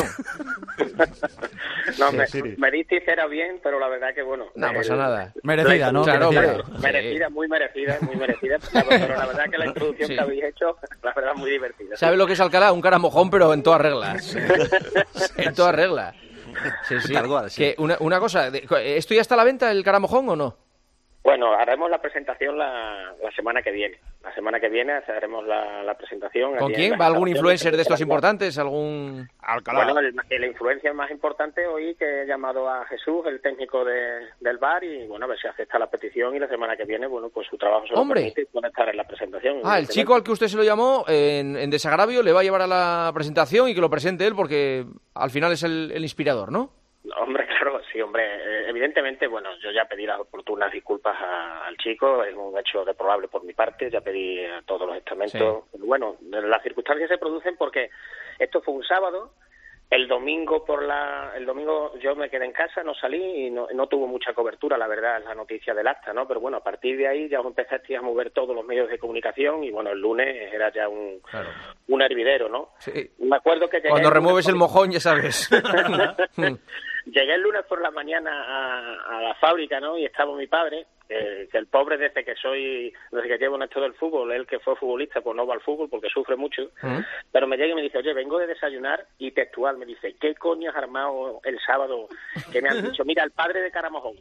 No, me, me diste cera bien, pero la verdad que bueno... No pasa el, nada. Merecida, ¿no? Claro, merecida, merecida, muy merecida, muy merecida. Pero la verdad que la introducción sí. que habéis hecho, la verdad, muy divertida. ¿Sabes lo que es Alcalá? Un caramojón, pero en todas reglas. En todas reglas. Sí, sí. Cual, sí. Que una, una cosa, ¿esto ya está a la venta, el caramojón, o no? Bueno, haremos la presentación la, la semana que viene. La semana que viene haremos la, la presentación. ¿Con quién? ¿Va algún influencer de estos importantes? ¿Algún...? Alcalá. Bueno, el, el influencer más importante hoy que he llamado a Jesús, el técnico de, del bar, y bueno, a ver si acepta la petición y la semana que viene, bueno, pues su trabajo se lo ¡Hombre! permite y puede estar en la presentación. Ah, el chico al que usted se lo llamó en, en desagravio le va a llevar a la presentación y que lo presente él porque al final es el, el inspirador, ¿no? Hombre, claro, sí, hombre. Eh, evidentemente, bueno, yo ya pedí las oportunas disculpas a, al chico, es un hecho reprobable por mi parte, ya pedí a todos los estamentos. Sí. Bueno, las circunstancias se producen porque esto fue un sábado, el domingo por la, el domingo yo me quedé en casa, no salí y no, no tuvo mucha cobertura, la verdad, la noticia del acta, ¿no? Pero bueno, a partir de ahí ya os empezasteis a mover todos los medios de comunicación y bueno, el lunes era ya un, claro. un hervidero, ¿no? Sí. Me acuerdo que llegué cuando remueves el, el mojón, ya sabes. Llegué el lunes por la mañana a, a la fábrica, ¿no? Y estaba mi padre, eh, que el pobre desde que soy, desde que llevo en esto del fútbol, él que fue futbolista, pues no va al fútbol porque sufre mucho. ¿Mm? Pero me llega y me dice, oye, vengo de desayunar, y textual me dice, ¿qué coño has armado el sábado? Que me han dicho, mira, el padre de Caramojón.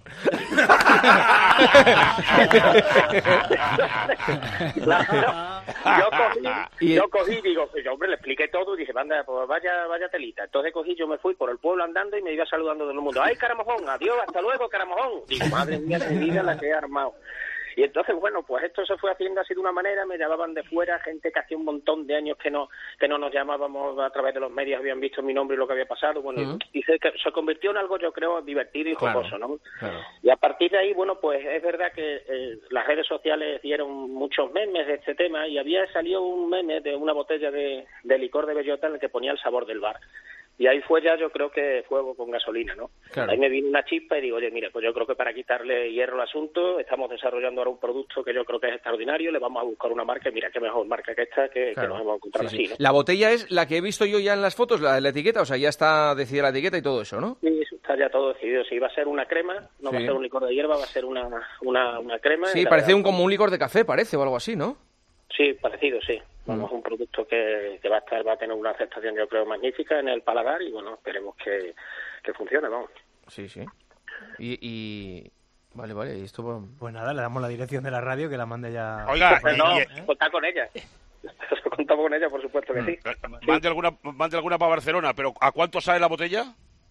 yo cogí, yo cogí, digo, yo, hombre, le expliqué todo y dije, anda, pues vaya, vaya telita. Entonces cogí, yo me fui por el pueblo andando y me iba saludando todo el mundo. ¡Ay, Caramojón! ¡Adiós! ¡Hasta luego, Caramojón! Digo, madre mía de mi vida la que he armado. Y entonces, bueno, pues esto se fue haciendo así de una manera, me llamaban de fuera, gente que hacía un montón de años que no que no nos llamábamos a través de los medios, habían visto mi nombre y lo que había pasado, bueno, uh-huh. y se, se convirtió en algo, yo creo, divertido y jocoso, claro, ¿no? Claro. Y a partir de ahí, bueno, pues es verdad que eh, las redes sociales dieron muchos memes de este tema, y había salido un meme de una botella de, de licor de bellota en el que ponía el sabor del bar. Y ahí fue ya, yo creo que fuego con gasolina, ¿no? Claro. Ahí me vino una chispa y digo, oye, mira, pues yo creo que para quitarle hierro al asunto, estamos desarrollando ahora un producto que yo creo que es extraordinario, le vamos a buscar una marca, y mira, qué mejor marca que esta, que, claro. que nos hemos encontrado sí, así, sí. ¿no? La botella es la que he visto yo ya en las fotos, la de la etiqueta, o sea, ya está decidida la etiqueta y todo eso, ¿no? Sí, eso está ya todo decidido, sí, va a ser una crema, no sí. va a ser un licor de hierba, va a ser una, una, una crema. Sí, parece un, como un licor de café, parece, o algo así, ¿no? Sí, parecido, sí. Vamos, mm. un producto que, que va a estar, va a tener una aceptación, yo creo, magnífica en el paladar y, bueno, esperemos que, que funcione, vamos. Sí, sí. Y... y... Vale, vale, y esto... Pues nada, le damos la dirección de la radio, que la mande ya... Oiga, pues no, ¿eh? Contar con ella. Contamos con ella, por supuesto que sí. Mande alguna, mande alguna para Barcelona, pero ¿a cuánto sale la botella?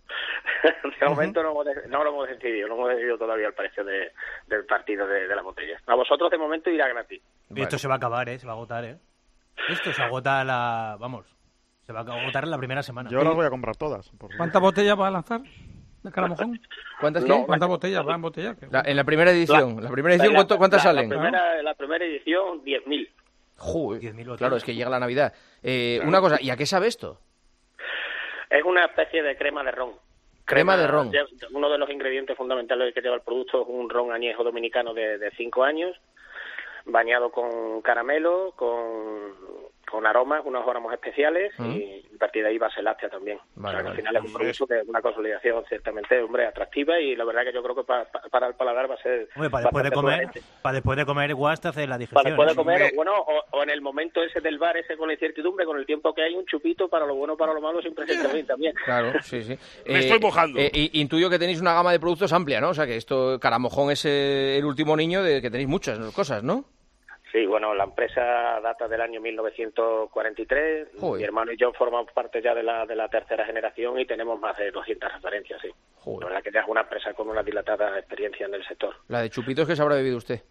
De momento no, no lo hemos decidido, no hemos decidido todavía el precio de, del partido de, de la botella. A vosotros de momento irá gratis. Y esto se va a acabar, ¿eh? Se va a agotar, ¿eh? Esto se agota la... Vamos, se va a agotar en la primera semana. Yo las voy a comprar todas. Por... ¿Cuántas botellas va a lanzar de Caramojón? ¿Cuántas no, ¿Cuántas botellas va en botella? La, en la primera edición. La, la primera edición, ¿cuánto, ¿cuántas la, salen? La primera, la primera edición, diez mil. Joder, diez mil claro, es que llega la Navidad. Eh, claro. Una cosa, ¿y a qué sabe esto? Es una especie de crema de ron. Crema, crema de ron. Uno de los ingredientes fundamentales que lleva el producto es un ron añejo dominicano de, de cinco años, bañado con caramelo, con, con aromas, unos aromas especiales, mm. y a partir de ahí base láctea también. Vale, o sea, que vale. Al final es un producto que es una consolidación ciertamente, hombre, atractiva, y la verdad que yo creo que para, para el paladar va a ser... Hombre, para después de comer, para después de comer igual te hace la digestión. Para después de comer, ¿eh? bueno, o, o en el momento ese del bar, ese con la incertidumbre, con el tiempo que hay, un chupito para lo bueno, para lo malo, siempre se bien también. Claro, sí, sí. Me eh, estoy mojando. Eh, eh, intuyo que tenéis una gama de productos amplia, ¿no? O sea, que esto, Caramojón es eh, el último niño de que tenéis muchas cosas, ¿no? Sí, bueno, la empresa data del año mil novecientos cuarenta y tres. Joder. Mi hermano y yo formamos parte ya de la de la tercera generación y tenemos más de doscientas referencias, sí. Joder. La verdad que ya es una empresa con una dilatada experiencia en el sector. La de chupitos que se habrá bebido usted.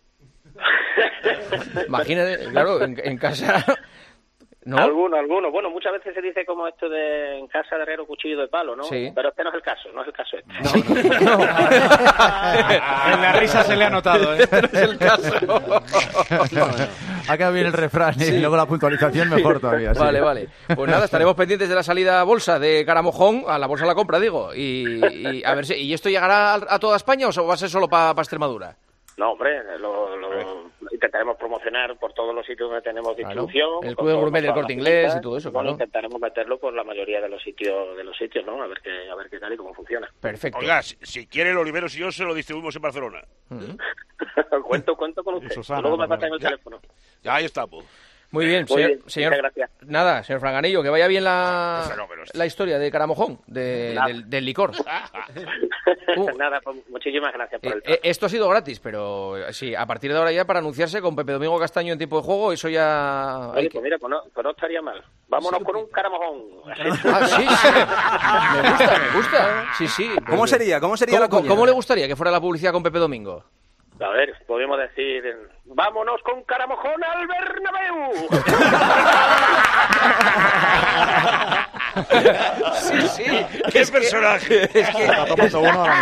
Imagínate, claro, en, en casa... ¿No? Alguno, alguno. Bueno, muchas veces se dice como esto de en casa de herrero cuchillo de palo, ¿no? Sí. Pero este no es el caso, no es el caso este. No, no, no. En la risa se le ha notado, ¿eh? Este no es el caso. No, no. Ha quedado bien el refrán, ¿eh? Sí. Y luego la puntualización mejor todavía. Sí. Vale, vale. Pues nada, estaremos pendientes de la salida a bolsa de Caramojón, a la bolsa de la compra, digo. Y, y a ver si... ¿Y esto llegará a, a toda España o va a ser solo para pa Extremadura? No, hombre, lo, lo intentaremos promocionar por todos los sitios donde tenemos distribución. Claro. El Club de Gourmet del Corte Inglés y todo eso, bueno, claro. Intentaremos meterlo por la mayoría de los sitios, de los sitios, ¿no? A ver qué, a ver qué tal y cómo funciona. Perfecto. Oiga, si, si quiere el Oliveros y yo se lo distribuimos en Barcelona. Uh-huh. cuento, cuento con usted. Susana, luego me pasan el ya, teléfono. Ya, ahí está, pues. Muy bien, Muy señor, bien, señor gracias. Nada, señor Franganillo, que vaya bien la, la historia de Caramojón, de, del, del licor. uh. Nada, pues muchísimas gracias por el eh, Esto ha sido gratis, pero sí, a partir de ahora ya para anunciarse con Pepe Domingo Castaño en tiempo de juego, eso ya... Oye, pues mira, pues no, pues no estaría mal. Vámonos sí. con un Caramojón. Ah, sí, sí. Me gusta, me gusta. Sí, sí. ¿Cómo sería? ¿Cómo sería ¿Cómo, la cuña? ¿Cómo le gustaría que fuera la publicidad con Pepe Domingo? A ver, podríamos decir, vámonos con Caramojón al Bernabéu. Sí, sí. ¿Qué es personaje? Que, es que, es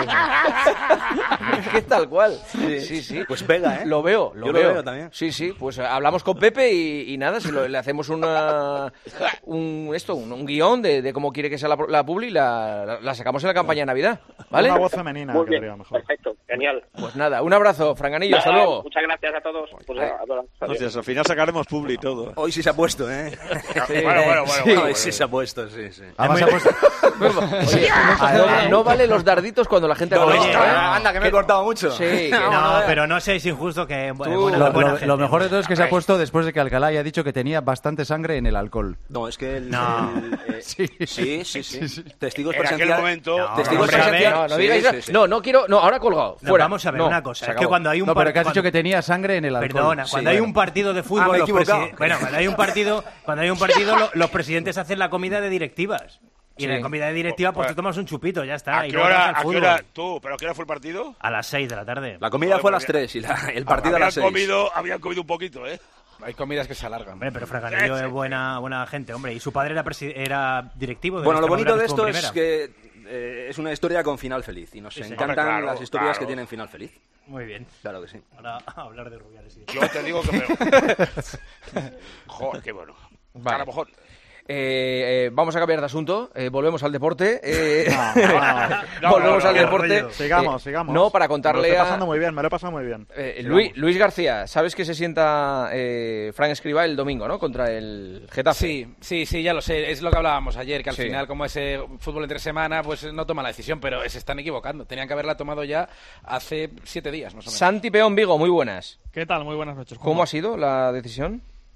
que tal cual. Sí, sí, sí. Pues pega, ¿eh? Lo veo, lo Yo veo. lo veo también. Sí, sí. Pues hablamos con Pepe y, y nada, si lo, le hacemos una, un esto, un, un guión de, de cómo quiere que sea la, la publi y la, la, la sacamos en la campaña de Navidad, ¿vale? Una voz femenina. Muy bien, mejor. Perfecto, genial. Pues nada, un abrazo, Franganillo, hasta luego. Muchas gracias a todos. Pues, a todos. Hostia, al final sacaremos publi y todo. Hoy sí se ha puesto, ¿eh? Sí. Bueno, bueno, bueno. Sí. bueno, Hoy sí se ha puesto, sí, sí. Además se ha puesto... Oye, no, no vale los darditos cuando la gente... No, ha no, visto, no, ¿eh? anda, que me he cortado mucho. Sí, que no, no, pero no seáis injusto que... Bueno, Tú, buena, lo, buena lo, gente, lo mejor de todo es que se ha Ay. puesto después de que Alcalá haya dicho que tenía bastante sangre en el alcohol. No, es que... El, No. el, eh, Sí. sí, sí, sí, sí. Testigos En aquel presenciales. momento... No, Testigos hombre, a ver, presenciales. no, no Sí, digáis sí, nada. sí. No, no quiero... No, ahora colgado. No, Fuera. vamos a ver No, una cosa. se Es que acabó. cuando hay un No, pero par- que has dicho cuando- que tenía sangre en el alcohol. Perdona, Sí, cuando hay bueno. un partido de Ah, fútbol, me he los equivocado. presi- bueno, cuando hay un partido, cuando hay un partido, lo- los presidentes hacen la comida de directivas. Y en Sí. la comida de directiva, pues tú tomas un chupito, ya está. ¿A y qué luego te vas hora, al a qué fútbol. hora, tú, pero a qué hora fue el partido? A las seis de la tarde. La comida Joder, fue a las porque- tres y la- el partido a las Habían seis. comido, habían comido un poquito, ¿eh? Hay comidas que se alargan. Hombre, pero Franganillo es buena, buena gente, hombre. Y su padre era, presi- era directivo de Bueno, lo Extremadura, bonito de que estuvo esto en es primera. que eh, es una historia con final feliz. Y nos Sí, sí. encantan Hombre, claro, las historias claro. que tienen final feliz. Muy bien. Claro que sí. Ahora a hablar de Rubiales. Sí. Yo te digo que me... Joder, qué bueno. Vale. Caramojón. Eh, eh, vamos a cambiar de asunto, eh, volvemos al deporte. Eh, No, no, volvemos no, al no, deporte. Sigamos, Eh, sigamos. No, para Me lo contarle estoy a... pasando muy bien, me lo he pasado muy bien. Eh, Sigamos. Luis, Luis García, sabes que se sienta eh, Frank Escribá el domingo, ¿no? Contra el Getafe. Sí, sí, sí, ya lo sé. Es lo que hablábamos ayer, que al Sí. final, como ese fútbol entre semana, pues no toma la decisión, pero se están equivocando. Tenían que haberla tomado ya hace siete días, más o menos. Santi Peón Vigo, muy buenas. ¿Qué tal? Muy buenas noches. ¿Cómo ha sido la decisión?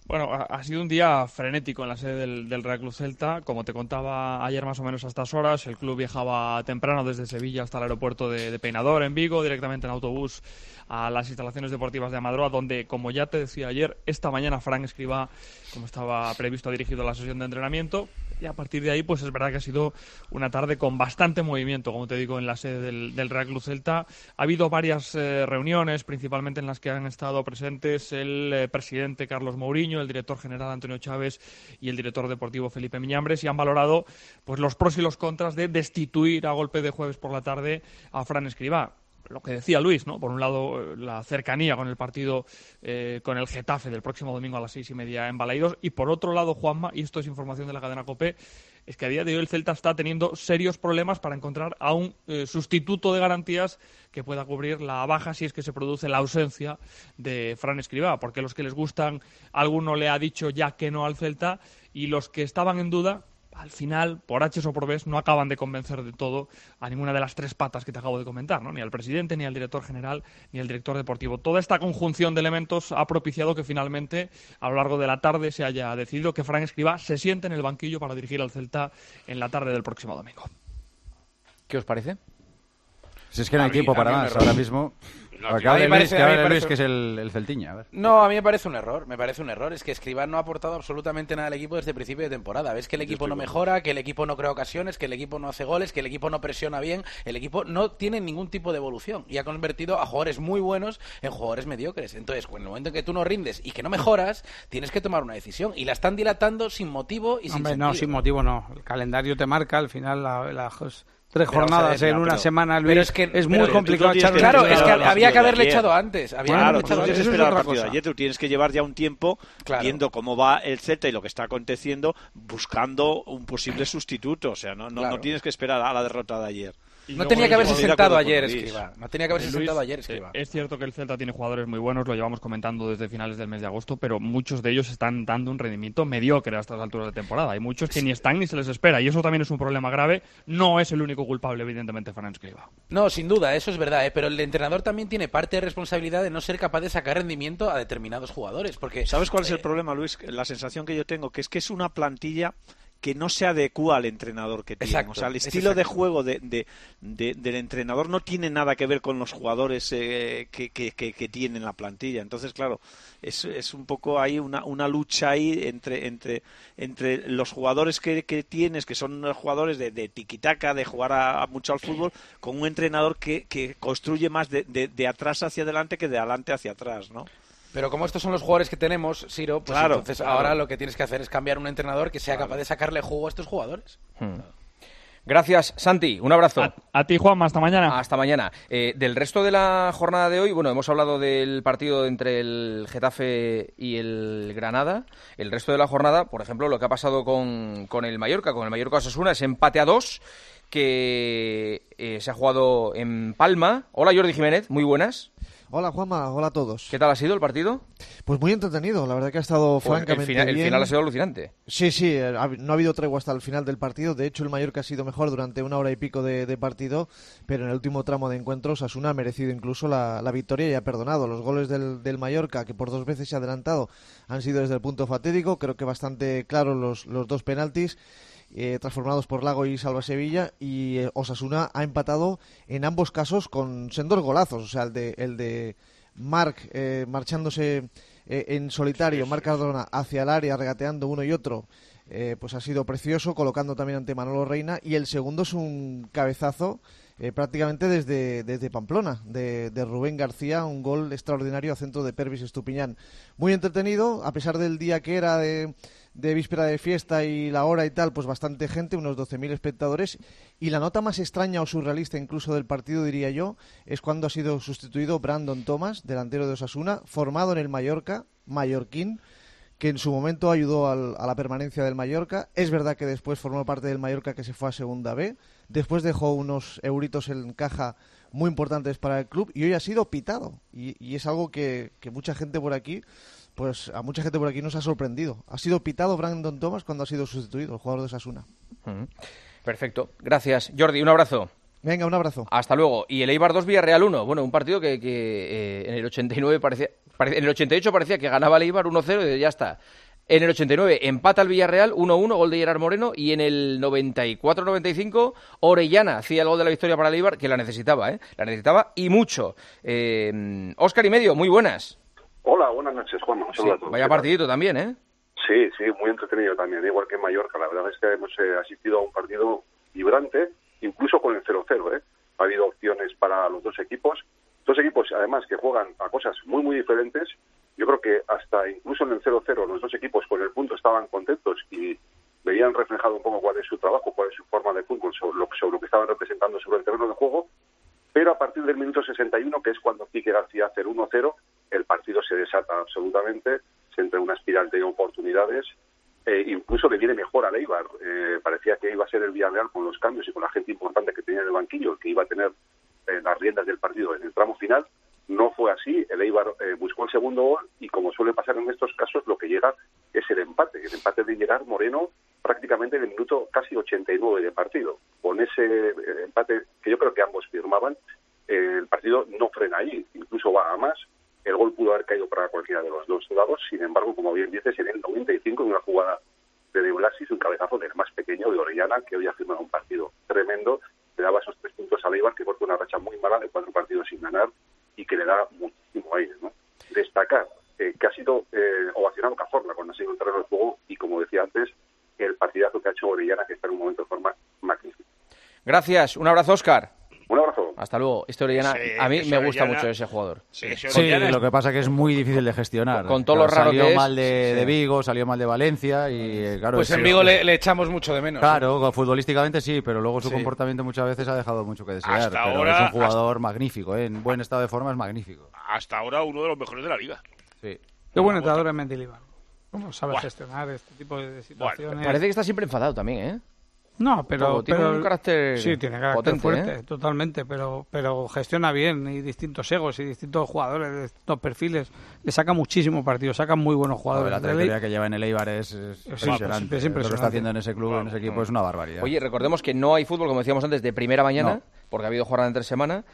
Bueno, ha, ha sido un día frenético en la sede del, del Real Club Celta. Como te contaba ayer más o menos a estas horas, el club viajaba temprano desde Sevilla hasta el aeropuerto de, de Peinador, en Vigo, directamente en autobús a las instalaciones deportivas de Amadroa, donde, como ya te decía ayer, esta mañana Fran Escribá, como estaba previsto, ha dirigido la sesión de entrenamiento. Y a partir de ahí, pues es verdad que ha sido una tarde con bastante movimiento, como te digo, en la sede del, del Real Club Celta. Ha habido varias eh, reuniones, principalmente en las que han estado presentes el eh, presidente Carlos Mourinho, el director general Antonio Chávez y el director deportivo Felipe Miñambres, y han valorado pues los pros y los contras de destituir a golpe de jueves por la tarde a Fran Escribá. Lo que decía Luis, ¿no? Por un lado, la cercanía con el partido eh, con el Getafe del próximo domingo a las seis y media en Balaidos, y por otro lado, Juanma, y esto es información de la cadena COPE, es que a día de hoy el Celta está teniendo serios problemas para encontrar a un eh, sustituto de garantías que pueda cubrir la baja si es que se produce la ausencia de Fran Escribá, porque los que les gustan, alguno le ha dicho ya que no al Celta, y los que estaban en duda, al final, por H o por B, no acaban de convencer de todo a ninguna de las tres patas que te acabo de comentar, ¿no? Ni al presidente, ni al director general, ni al director deportivo. Toda esta conjunción de elementos ha propiciado que finalmente, a lo largo de la tarde, se haya decidido que Fran Escribá se siente en el banquillo para dirigir al Celta en la tarde del próximo domingo. ¿Qué os parece? Si es que no hay mí, tiempo para más, ahora mismo. No, que hable Luis, que, hable Luis, que es el, el celtiña. A ver. No, a mí me parece un error, me parece un error. Es que Escribá no ha aportado absolutamente nada al equipo desde el principio de temporada. Ves que el equipo no mejora, que el equipo no crea ocasiones, que el equipo no hace goles, que el equipo no presiona bien. El equipo no tiene ningún tipo de evolución y ha convertido a jugadores muy buenos en jugadores mediocres. Entonces, en el momento en que tú no rindes y que no mejoras, tienes que tomar una decisión. Y la están dilatando sin motivo y sin Hombre, sentido. no, sin motivo no. El calendario te marca, al final la... la... Tres pero jornadas ver, en una pero, semana, Luis, pero es, que, es muy complicado echar. Claro, es que había que haberle echado antes. Había claro, echado tú no tienes que esperar al partido de ayer, tú tienes que llevar ya un tiempo claro. viendo cómo va el Celta y lo que está aconteciendo, buscando un posible sustituto. O sea, no, no, claro. no tienes que esperar a la derrota de ayer. Y no tenía que haberse sentado ayer Escribá. No tenía que haberse Luis, sentado ayer Escribá. Es cierto que el Celta tiene jugadores muy buenos, lo llevamos comentando desde finales del mes de agosto, pero muchos de ellos están dando un rendimiento mediocre a estas alturas de temporada. Hay muchos que sí. ni están ni se les espera, y eso también es un problema grave. No es el único culpable, evidentemente, Fran Escribá. No, sin duda, eso es verdad, ¿eh? Pero el entrenador también tiene parte de responsabilidad de no ser capaz de sacar rendimiento a determinados jugadores. Porque ¿sabes cuál es eh... el problema, Luis? La sensación que yo tengo, que es que es una plantilla que no se adecúa al entrenador que tiene. Exacto, o sea, el estilo de juego de, de, de, del entrenador no tiene nada que ver con los jugadores eh, que, que, que, que tienen la plantilla. Entonces, claro, es, es un poco ahí una, una lucha ahí entre, entre, entre los jugadores que, que tienes, que son jugadores de, de tiquitaca, de jugar a, a mucho al fútbol, con un entrenador que, que construye más de, de, de atrás hacia adelante que de adelante hacia atrás, ¿no? Pero como estos son los jugadores que tenemos, Siro, pues claro, entonces claro. ahora lo que tienes que hacer es cambiar un entrenador que sea claro. capaz de sacarle jugo a estos jugadores. Hmm. Gracias, Santi. Un abrazo. A, a ti, Juanma. Hasta mañana. Hasta mañana. Eh, del resto de la jornada de hoy, bueno, hemos hablado del partido entre el Getafe y el Granada. El resto de la jornada, por ejemplo, lo que ha pasado con, con el Mallorca, con el Mallorca Osasuna, es empate a dos, que eh, se ha jugado en Palma. Hola, Jordi Jiménez. Muy buenas. Hola Juanma, hola a todos. ¿Qué tal ha sido el partido? Pues muy entretenido, la verdad que ha estado pues francamente el final, bien. El final ha sido alucinante. Sí, sí, no ha habido tregua hasta el final del partido. De hecho, el Mallorca ha sido mejor durante una hora y pico de, de partido, pero en el último tramo de encuentro Osasuna ha merecido incluso la, la victoria y ha perdonado. Los goles del, del Mallorca, que por dos veces se ha adelantado, han sido desde el punto fatídico. Creo que bastante claros los, los dos penaltis. Eh, transformados por Lago y Salva Sevilla, y eh, Osasuna ha empatado en ambos casos con sendos golazos, o sea, el de, el de Marc eh, marchándose eh, en solitario, Marc Cardona hacia el área regateando uno y otro, eh, pues ha sido precioso, colocando también ante Manolo Reina, y el segundo es un cabezazo eh, prácticamente desde, desde Pamplona, de, de Rubén García, un gol extraordinario a centro de Pervis Estupiñán. Muy entretenido, a pesar del día que era de... de víspera de fiesta y la hora y tal, pues bastante gente, unos doce mil espectadores, y la nota más extraña o surrealista incluso del partido, diría yo, es cuando ha sido sustituido Brandon Thomas, delantero de Osasuna, formado en el Mallorca, mallorquín, que en su momento ayudó al, a la permanencia del Mallorca. Es verdad que después formó parte del Mallorca, que se fue a Segunda B, después dejó unos euritos en caja muy importantes para el club, y hoy ha sido pitado, y, y es algo que, que mucha gente por aquí... Pues a mucha gente por aquí nos ha sorprendido. Ha sido pitado Brandon Thomas cuando ha sido sustituido, el jugador de Osasuna. Mm. Perfecto. Gracias, Jordi. Un abrazo. Venga, un abrazo. Hasta luego. Y el Eibar dos, Villarreal uno. Bueno, un partido que, que eh, en el ochenta y nueve parecía, parecía... En el ochenta y ocho parecía que ganaba el Eibar uno cero y ya está. En el ochenta y nueve empata el Villarreal uno uno, gol de Gerard Moreno, y en el noventa y cuatro noventa y cinco Orellana hacía el gol de la victoria para el Eibar, que la necesitaba, ¿eh? La necesitaba y mucho. Eh, Óscar y medio, muy buenas. Hola, buenas noches, Juanma. Sí, vaya partidito también, ¿eh? Sí, sí, muy entretenido también, igual que en Mallorca. La verdad es que hemos eh, asistido a un partido vibrante, incluso con el cero cero, ¿eh? Ha habido opciones para los dos equipos. Dos equipos, además, que juegan a cosas muy, muy diferentes. Yo creo que hasta incluso en el cero cero los dos equipos con el punto estaban contentos y veían reflejado un poco cuál es su trabajo, cuál es su forma de fútbol, sobre lo, sobre lo que estaban representando sobre el terreno de juego. Pero a partir del minuto sesenta y uno, que es cuando Quique García hace el uno cero, el partido se desata absolutamente, se entra en una espiral de oportunidades. Eh, incluso le viene mejor al Eibar. Eh, parecía que iba a ser el Villarreal con los cambios y con la gente importante que tenía en el banquillo, el que iba a tener eh, las riendas del partido en el tramo final. No fue así, el Eibar eh, buscó el segundo gol y, como suele pasar en estos casos, lo que llega es el empate, el empate de Gerard Moreno prácticamente en el minuto casi ochenta y nueve de partido. Con ese eh, empate que yo creo que ambos firmaban, eh, el partido no frena ahí, incluso va a más. El gol pudo haber caído para cualquiera de los dos lados, sin embargo, como bien dices, en el noventa y cinco, en una jugada de De Blasis, un cabezazo del más pequeño, de Orellana, que hoy ha firmado un partido tremendo, le daba esos tres puntos al Eibar, que corta una racha muy mala de cuatro partidos sin ganar, y que le da muchísimo aire, ¿no? Destacar eh, que ha sido eh, ovacionado Cazorla cuando ha sido el terreno del juego y, como decía antes, el partidazo que ha hecho Orellana, que está en un momento de forma magnífica. Gracias, un abrazo, Óscar. Un abrazo. Hasta luego. Este Orellana, Sí, a mí ese me gusta Orellana- mucho ese jugador. Sí, lo que pasa es que es muy difícil de gestionar. Con- con todo lo raro salió que es, mal de, sí. de Vigo, salió mal de Valencia y eh, claro. Pues es- en Vigo le, le echamos mucho de menos. Claro, futbolísticamente sí, pero luego su Sí. comportamiento muchas veces ha dejado mucho que desear. Hasta pero ahora- es un jugador magnífico, ¿eh? En buen estado de forma es magnífico. Hasta ahora uno de los mejores de la liga. Sí. Qué buen entrenador es Mendilibar. ¿Cómo sabe Buah. gestionar este tipo de situaciones? Parece que está siempre enfadado también, ¿eh? No, pero, Todo, tiene pero- un carácter sí, tiene carácter potente, fuerte, ¿eh? totalmente, pero pero gestiona bien y distintos egos y distintos jugadores, de distintos perfiles, le saca muchísimo partido, saca muy buenos Joder, jugadores. la De ley- trayectoria que lleva en el Eibar es, es Sí, impresionante. es Lo que impresionante. está haciendo en ese club, en ese equipo, es una barbaridad. Oye, recordemos que no hay fútbol, como decíamos antes, de primera mañana, No. porque ha habido jornada entre semana.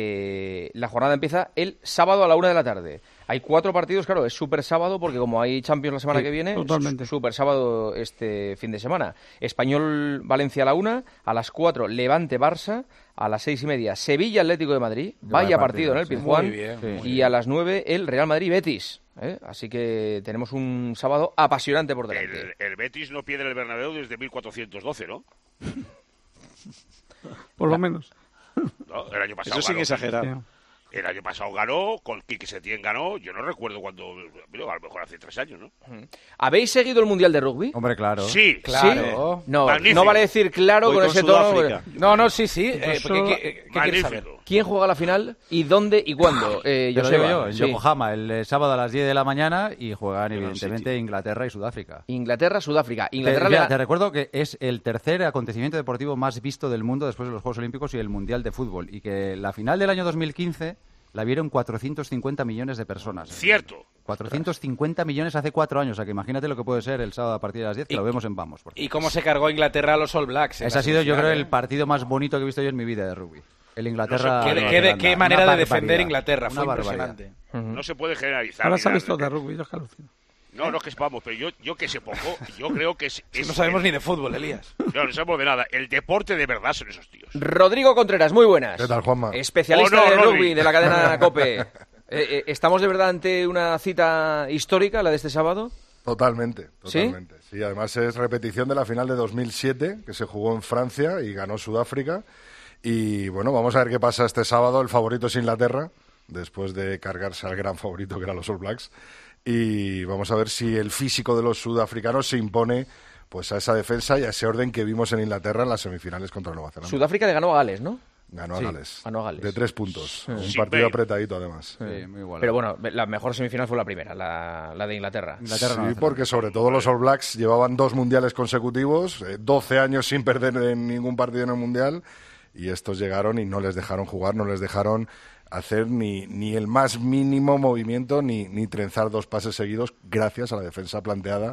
Eh, la jornada empieza el sábado a la una de la tarde. Hay cuatro partidos, claro, es súper sábado, porque como hay Champions la semana Sí, que viene, totalmente. es súper sábado este fin de semana. Español-Valencia a la una, a las cuatro Levante-Barça, a las seis y media Sevilla-Atlético de Madrid, vaya Vaya partido en el partido, sí. Pizjuán, Muy bien, muy y bien. a las nueve el Real Madrid-Betis. ¿eh? Así que tenemos un sábado apasionante por delante. El, el Betis no pierde el Bernabéu desde mil cuatrocientos doce, ¿no? Por lo menos. No, el año pasado Eso sin ganó. exagerar. Sí. El año pasado ganó, con Quique Setién ganó, yo no recuerdo cuándo, pero a lo mejor hace tres años, ¿no? ¿Habéis seguido el Mundial de Rugby? Hombre, claro. Sí, Claro. No, Magnífico. no vale decir claro Voy con, con ese tono. Sudáfrica. No, no, sí, sí. eh, Eso- porque, ¿qué, qué quieres saber? Magnífico. ¿Quién juega la final y dónde y cuándo? Eh, Te lo Joseba, digo yo, en sí. Yokohama, el eh, sábado a las diez de la mañana y juegan Gran evidentemente sitio. Inglaterra y Sudáfrica. Inglaterra, Sudáfrica. Te, Inglaterra mira, le te da- recuerdo que es el tercer acontecimiento deportivo más visto del mundo después de los Juegos Olímpicos y el Mundial de Fútbol. Y que la final del año dos mil quince la vieron cuatrocientos cincuenta millones de personas. Cierto. cuatrocientos cincuenta millones hace cuatro años. O sea, que imagínate lo que puede ser el sábado a partir de las diez, que Y- lo vemos en Vamos. por ¿Y cómo se cargó Inglaterra a los All Blacks? en Ese la ha sido, yo creo, semifinal, el eh? partido más bonito que he visto yo en mi vida de rugby. El Inglaterra. No sé, Qué, Nueva qué- Zelanda. qué Una manera de barbaridad. defender Inglaterra, Una fue barbaridad. impresionante. No se puede generalizar. Ahora ni se ha nada. visto de rugby, yo es que alucino. No, no, que es, vamos, pero yo, yo que sé poco, yo creo que es... es No sabemos ni de fútbol, Elías. No, no sabemos de nada. El deporte de verdad son esos tíos. Rodrigo Contreras, muy buenas. ¿Qué tal, Juanma? Especialista Oh, no, de Rodri. rugby de la cadena COPE. Eh, eh, ¿Estamos de verdad ante una cita histórica, la de este sábado? Totalmente, ¿Sí? totalmente. ¿Sí? Además es repetición de la final de dos mil siete, que se jugó en Francia y ganó Sudáfrica. Y bueno, vamos a ver qué pasa este sábado. El favorito es Inglaterra, después de cargarse al gran favorito que eran los All Blacks. Y vamos a ver si el físico de los sudafricanos se impone pues a esa defensa y a ese orden que vimos en Inglaterra en las semifinales contra Nueva Zelanda. Sudáfrica le ganó a Gales, ¿no? Ganó a Sí, Gales. ganó a Gales. De tres puntos. Sí. Un Sin partido Bale. apretadito, además. Sí, muy igual. Pero bueno, la mejor semifinal fue la primera, la, la de Inglaterra. Sí, porque sobre todo los All Blacks llevaban dos mundiales consecutivos, eh, doce años sin perder en ningún partido en el mundial, y estos llegaron y no les dejaron jugar, no les dejaron hacer ni, ni el más mínimo movimiento, ni, ni trenzar dos pases seguidos, gracias a la defensa planteada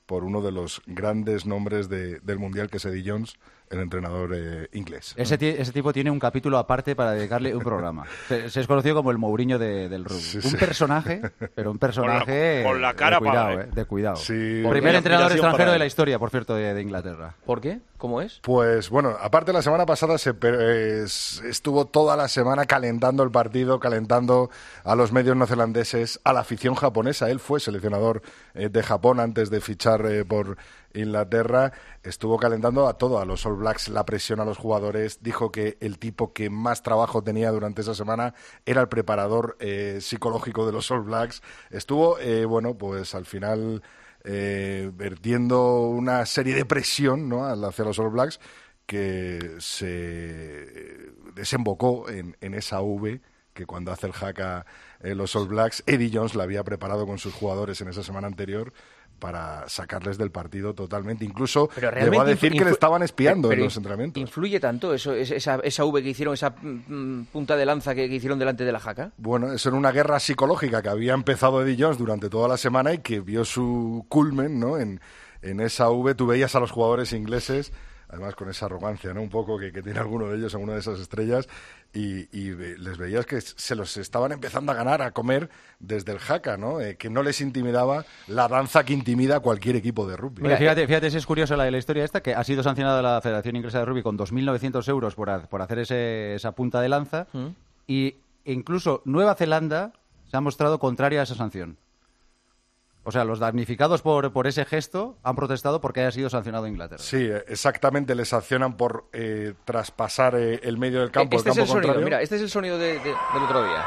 por uno de los grandes nombres de, del Mundial, que es Eddie Jones, el entrenador eh, inglés. Ese, t- ese tipo tiene un capítulo aparte para dedicarle un programa. Se, se es conocido como el Mourinho de, del rugby. Sí, un sí. personaje, pero un personaje Con la- con la cara de cuidado, para- eh, de cuidado. Sí. Primer entrenador extranjero para de la historia, por cierto, de, de Inglaterra. ¿Por qué? ¿Cómo es? Pues bueno, aparte la semana pasada se pe- es- estuvo toda la semana calentando el partido, calentando a los medios neozelandeses, a la afición japonesa. Él fue seleccionador eh, de Japón antes de fichar eh, por Inglaterra. Estuvo calentando a todo, a los All Blacks, la presión a los jugadores. Dijo que el tipo que más trabajo tenía durante esa semana era el preparador eh, psicológico de los All Blacks. Estuvo, eh, bueno, pues al final... Eh, vertiendo una serie de presión, ¿no?, hacia los All Blacks, que se desembocó en, en esa V que cuando hace el hack a eh, los All Blacks, Eddie Jones la había preparado con sus jugadores en esa semana anterior para sacarles del partido totalmente. Incluso llegó a decir influ- que le estaban espiando pero en los inf- entrenamientos. ¿Influye tanto eso, es- esa, esa V que hicieron, esa mm, punta de lanza que, que hicieron delante de la jaca? Bueno, eso era una guerra psicológica que había empezado Eddie Jones durante toda la semana y que vio su culmen, ¿no?, en, en esa V. Tú veías a los jugadores ingleses, además con esa arrogancia, ¿no?, un poco que, que tiene alguno de ellos, alguna de esas estrellas, y, y ve- les veías que se los estaban empezando a ganar, a comer desde el jaca, ¿no?, Eh, que no les intimidaba la danza que intimida a cualquier equipo de rugby. Mira, fíjate, fíjate, si es curioso la, la historia esta, que ha sido sancionada la Federación Inglesa de Rugby con dos mil novecientos euros por, ha- por hacer ese, esa punta de lanza, ¿Mm? y incluso Nueva Zelanda se ha mostrado contraria a esa sanción. O sea, los damnificados por, por ese gesto han protestado porque haya sido sancionado en Inglaterra. Sí, eh, exactamente, le sancionan por eh, traspasar eh, el medio del campo, Este el es campo el sonido, contrario. mira, este es el sonido de- de- del otro día.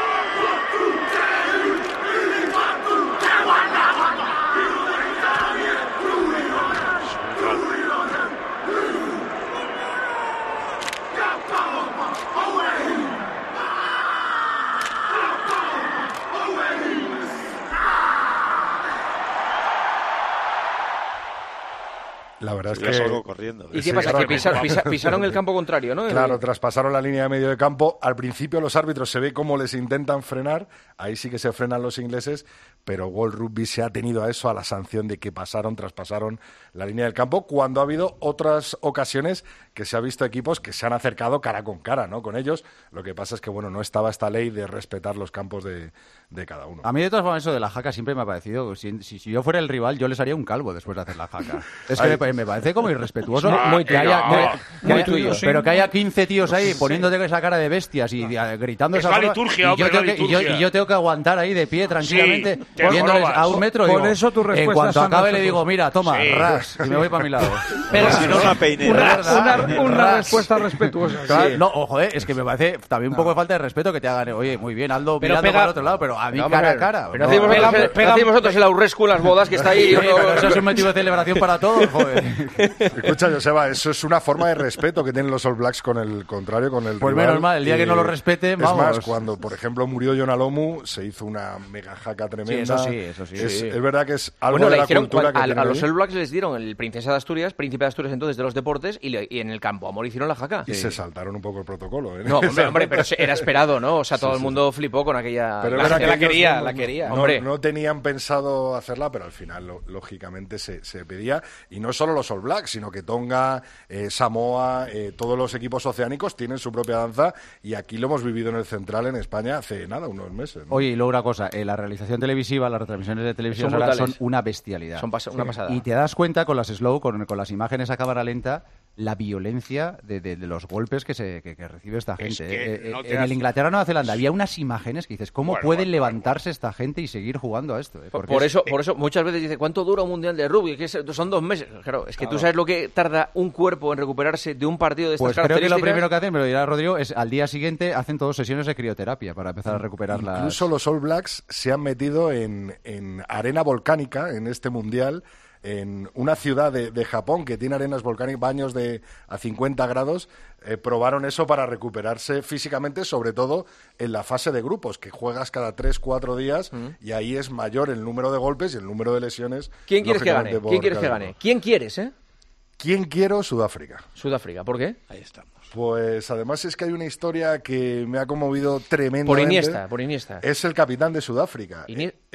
La verdad es Yo que... salgo corriendo. ¿Y qué Sí, pasa? claro, Que pisa- que- pisa- pisaron el campo contrario, ¿no? Claro, traspasaron la línea de medio de campo. Al principio los árbitros se ve cómo les intentan frenar. Ahí sí que se frenan los ingleses, pero World Rugby se ha tenido a eso, a la sanción de que pasaron, traspasaron la línea del campo, cuando ha habido otras ocasiones que se ha visto equipos que se han acercado cara con cara, ¿no?, con ellos. Lo que pasa es que, bueno, no estaba esta ley de respetar los campos de, de cada uno. A mí, de todas formas, eso de la jaca siempre me ha parecido... Si, si, si yo fuera el rival, yo les haría un calvo después de hacer la jaca. Es que Ay. me, me parece como irrespetuoso. No, muy, que no, haya, no, que- que muy haya- tuyo, sí. Pero que haya quince tíos ahí Sí. poniéndote esa cara de bestias y eh, gritando Es esa la forma, liturgia, y, hombre, yo tengo la que, y, yo, liturgia. y yo tengo que aguantar ahí de pie tranquilamente, Sí, te viéndoles jorobas. a un metro. Por digo, eso tus en respuestas cuanto son acabe le respetuosas. digo, mira, toma, Sí. ras, y me voy para mi lado. Pero Ras, si ¿no? no, una, Ras, una, una ras. respuesta respetuosa. Claro, sí. No, ojo, eh, es que me parece también un poco de falta de respeto que te hagan, oye, muy bien, Aldo Pero mirando pega- para el otro lado, pero a mí No, cara a pero- cara. Pero no. hacéis vosotros, Pega- el- pega- hacéis vosotros el Aurrescu en las bodas que está ahí. Oye, pero eso es un motivo de celebración para todos, joder. Escucha, Joseba, eso es una forma de respeto que tienen los All Blacks con el contrario, con el Pues rival. menos mal, el día que no lo respeten, es vamos. más, cuando, por ejemplo, murió Jon Alomu, se hizo una mega jaca tremenda. Sí, eso sí, eso sí. Es, Sí. es verdad que es algo Bueno, de la la hicieron cultura cual- que a, tienen a los allí. All Blacks les dieron el Princesa de Asturias, Príncipe de Asturias entonces de los deportes, y, le- y en el campo Amor hicieron la jaca. Y se saltaron un poco el protocolo. ¿eh? No, hombre, hombre, pero se- era esperado, ¿no? O sea, todo Sí, el sí. mundo flipó con aquella... Pero la es verdad gente que la ellos quería, no- la quería. No, Hombre, no tenían pensado hacerla, pero al final, lo- lógicamente, se, se pedía. Y no solo los All Blacks, sino que Tonga, eh, Samoa, eh, todos los equipos oceánicos tienen su propia danza. Y aquí lo hemos vivido en el Central, en España, hace nada, unos meses. ¿no? Oye, y luego una cosa, eh, la realización televisiva, las retransmisiones de televisión Son ahora son brutales. una bestialidad. Son pas- una pasada. Y te das cuenta con las slow, con, con las imágenes a cámara lenta, la violencia de, de- de los golpes que se que, que recibe esta gente. Es que Eh, eh, no te en das- el Inglaterra-Nueva Zelanda había unas imágenes que dices, ¿cómo Bueno, pueden bueno, levantarse esta gente y seguir jugando a esto? eh? por, Porque por es- eso, por eso muchas veces dice, ¿cuánto dura un mundial de rugby? Que es- son dos meses. Claro, es que tú Claro. sabes lo que tarda un cuerpo en recuperarse de un partido de estas Pues creo que características. lo primero que hacen, me lo dirá Rodrigo, es al día siguiente hacen todos sesiones de crioterapia para empezar a recuperar las... Incluso los All Blacks se han metido en, en arena volcánica en este mundial, en una ciudad de, de Japón que tiene arenas volcánicas, baños de a cincuenta grados, eh, probaron eso para recuperarse físicamente, sobre todo en la fase de grupos, que juegas cada tres, cuatro días y ahí es mayor el número de golpes y el número de lesiones. ¿Quién quieres que lógicamente, gane? por ¿Quién quieres que cada gane? uno. ¿Quién quieres, eh? ¿Quién quiero? Sudáfrica. Sudáfrica, ¿por qué? Ahí estamos. Pues además es que hay una historia que me ha conmovido tremendamente. Por Iniesta, por Iniesta. Es el capitán de Sudáfrica. Ini- Eh,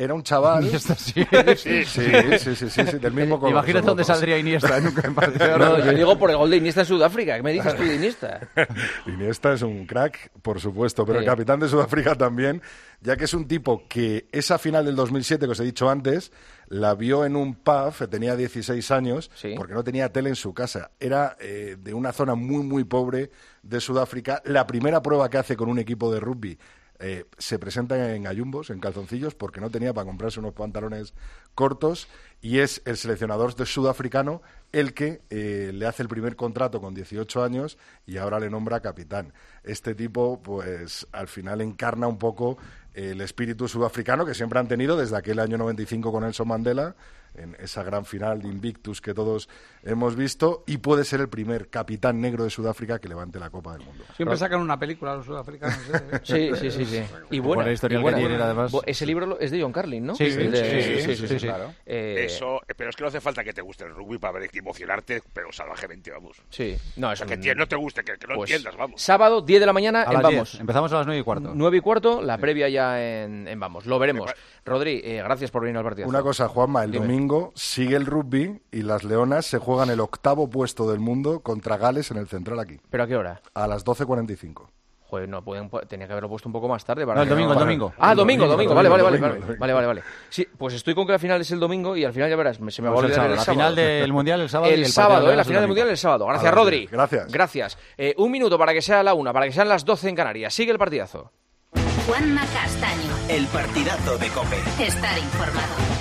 era un chaval... Iniesta, sí. Sí, sí, sí, sí, sí, sí, del mismo color. Imagínate dónde saldría Iniesta. Nunca me pareció. No, yo digo por el gol de Iniesta en Sudáfrica. ¿Qué me dices tú de Iniesta? Iniesta es un crack, por supuesto, pero Sí. el capitán de Sudáfrica también, ya que es un tipo que esa final del dos mil siete que os he dicho antes, la vio en un pub, tenía dieciséis años, Sí. porque no tenía tele en su casa. Era eh, de una zona muy, muy pobre de Sudáfrica. La primera prueba que hace con un equipo de rugby eh, se presenta en gallumbos, en calzoncillos, porque no tenía para comprarse unos pantalones cortos, y es el seleccionador de sudafricano el que eh, le hace el primer contrato con dieciocho años y ahora le nombra capitán. Este tipo, pues, al final encarna un poco el espíritu sudafricano que siempre han tenido desde aquel año noventa y cinco con Nelson Mandela, en esa gran final de Invictus que todos hemos visto, y puede ser el primer capitán negro de Sudáfrica que levante la Copa del Mundo. Siempre sacan una película los sudafricanos. ¿eh? Sí, sí, sí, sí. Y Por buena. la historia y buena. que tiene, además. Bu- Ese libro lo- es de John Carlin, ¿no? Sí, sí, El de- sí, sí, sí, sí, sí, claro. Eh, Eso, eh, pero es que no hace falta que te guste el rugby para ver emocionarte, pero salvajemente, vamos. Sí, no, O es sea, que un- enti- no te guste, que, que no pues, entiendas, vamos. Sábado, diez de la mañana, A en las Vamos. diez. Empezamos a las nueve y cuarto. nueve y cuarto, la previa ya en, en Vamos. Lo veremos. Rodri, eh, gracias por venir al partido. Una cosa, Juanma, el Dime. domingo sigue el rugby y las Leonas se juegan el octavo puesto del mundo contra Gales en el Central aquí. ¿Pero a qué hora? A las doce cuarenta y cinco. Joder, no, pueden, pu- tenía que haberlo puesto un poco más tarde. Para No, el que domingo, el para- domingo. Ah, domingo, domingo, vale, vale, vale, domingo, vale, domingo. vale, vale, vale. Sí, pues estoy con que la final es el domingo y al final ya verás, me- se me va a Pues el olvidar sábado, el la sábado. final del Mundial el sábado y El el partido sábado, de eh, la la final del Sudáfrica. Mundial el sábado. Gracias, A las Rodri. diez. Gracias. Gracias. Eh, un minuto para que sea la una, para que sean las doce en Canarias. Sigue el partidazo. Juanma Castaño. El partidazo de COPE. Estar informado.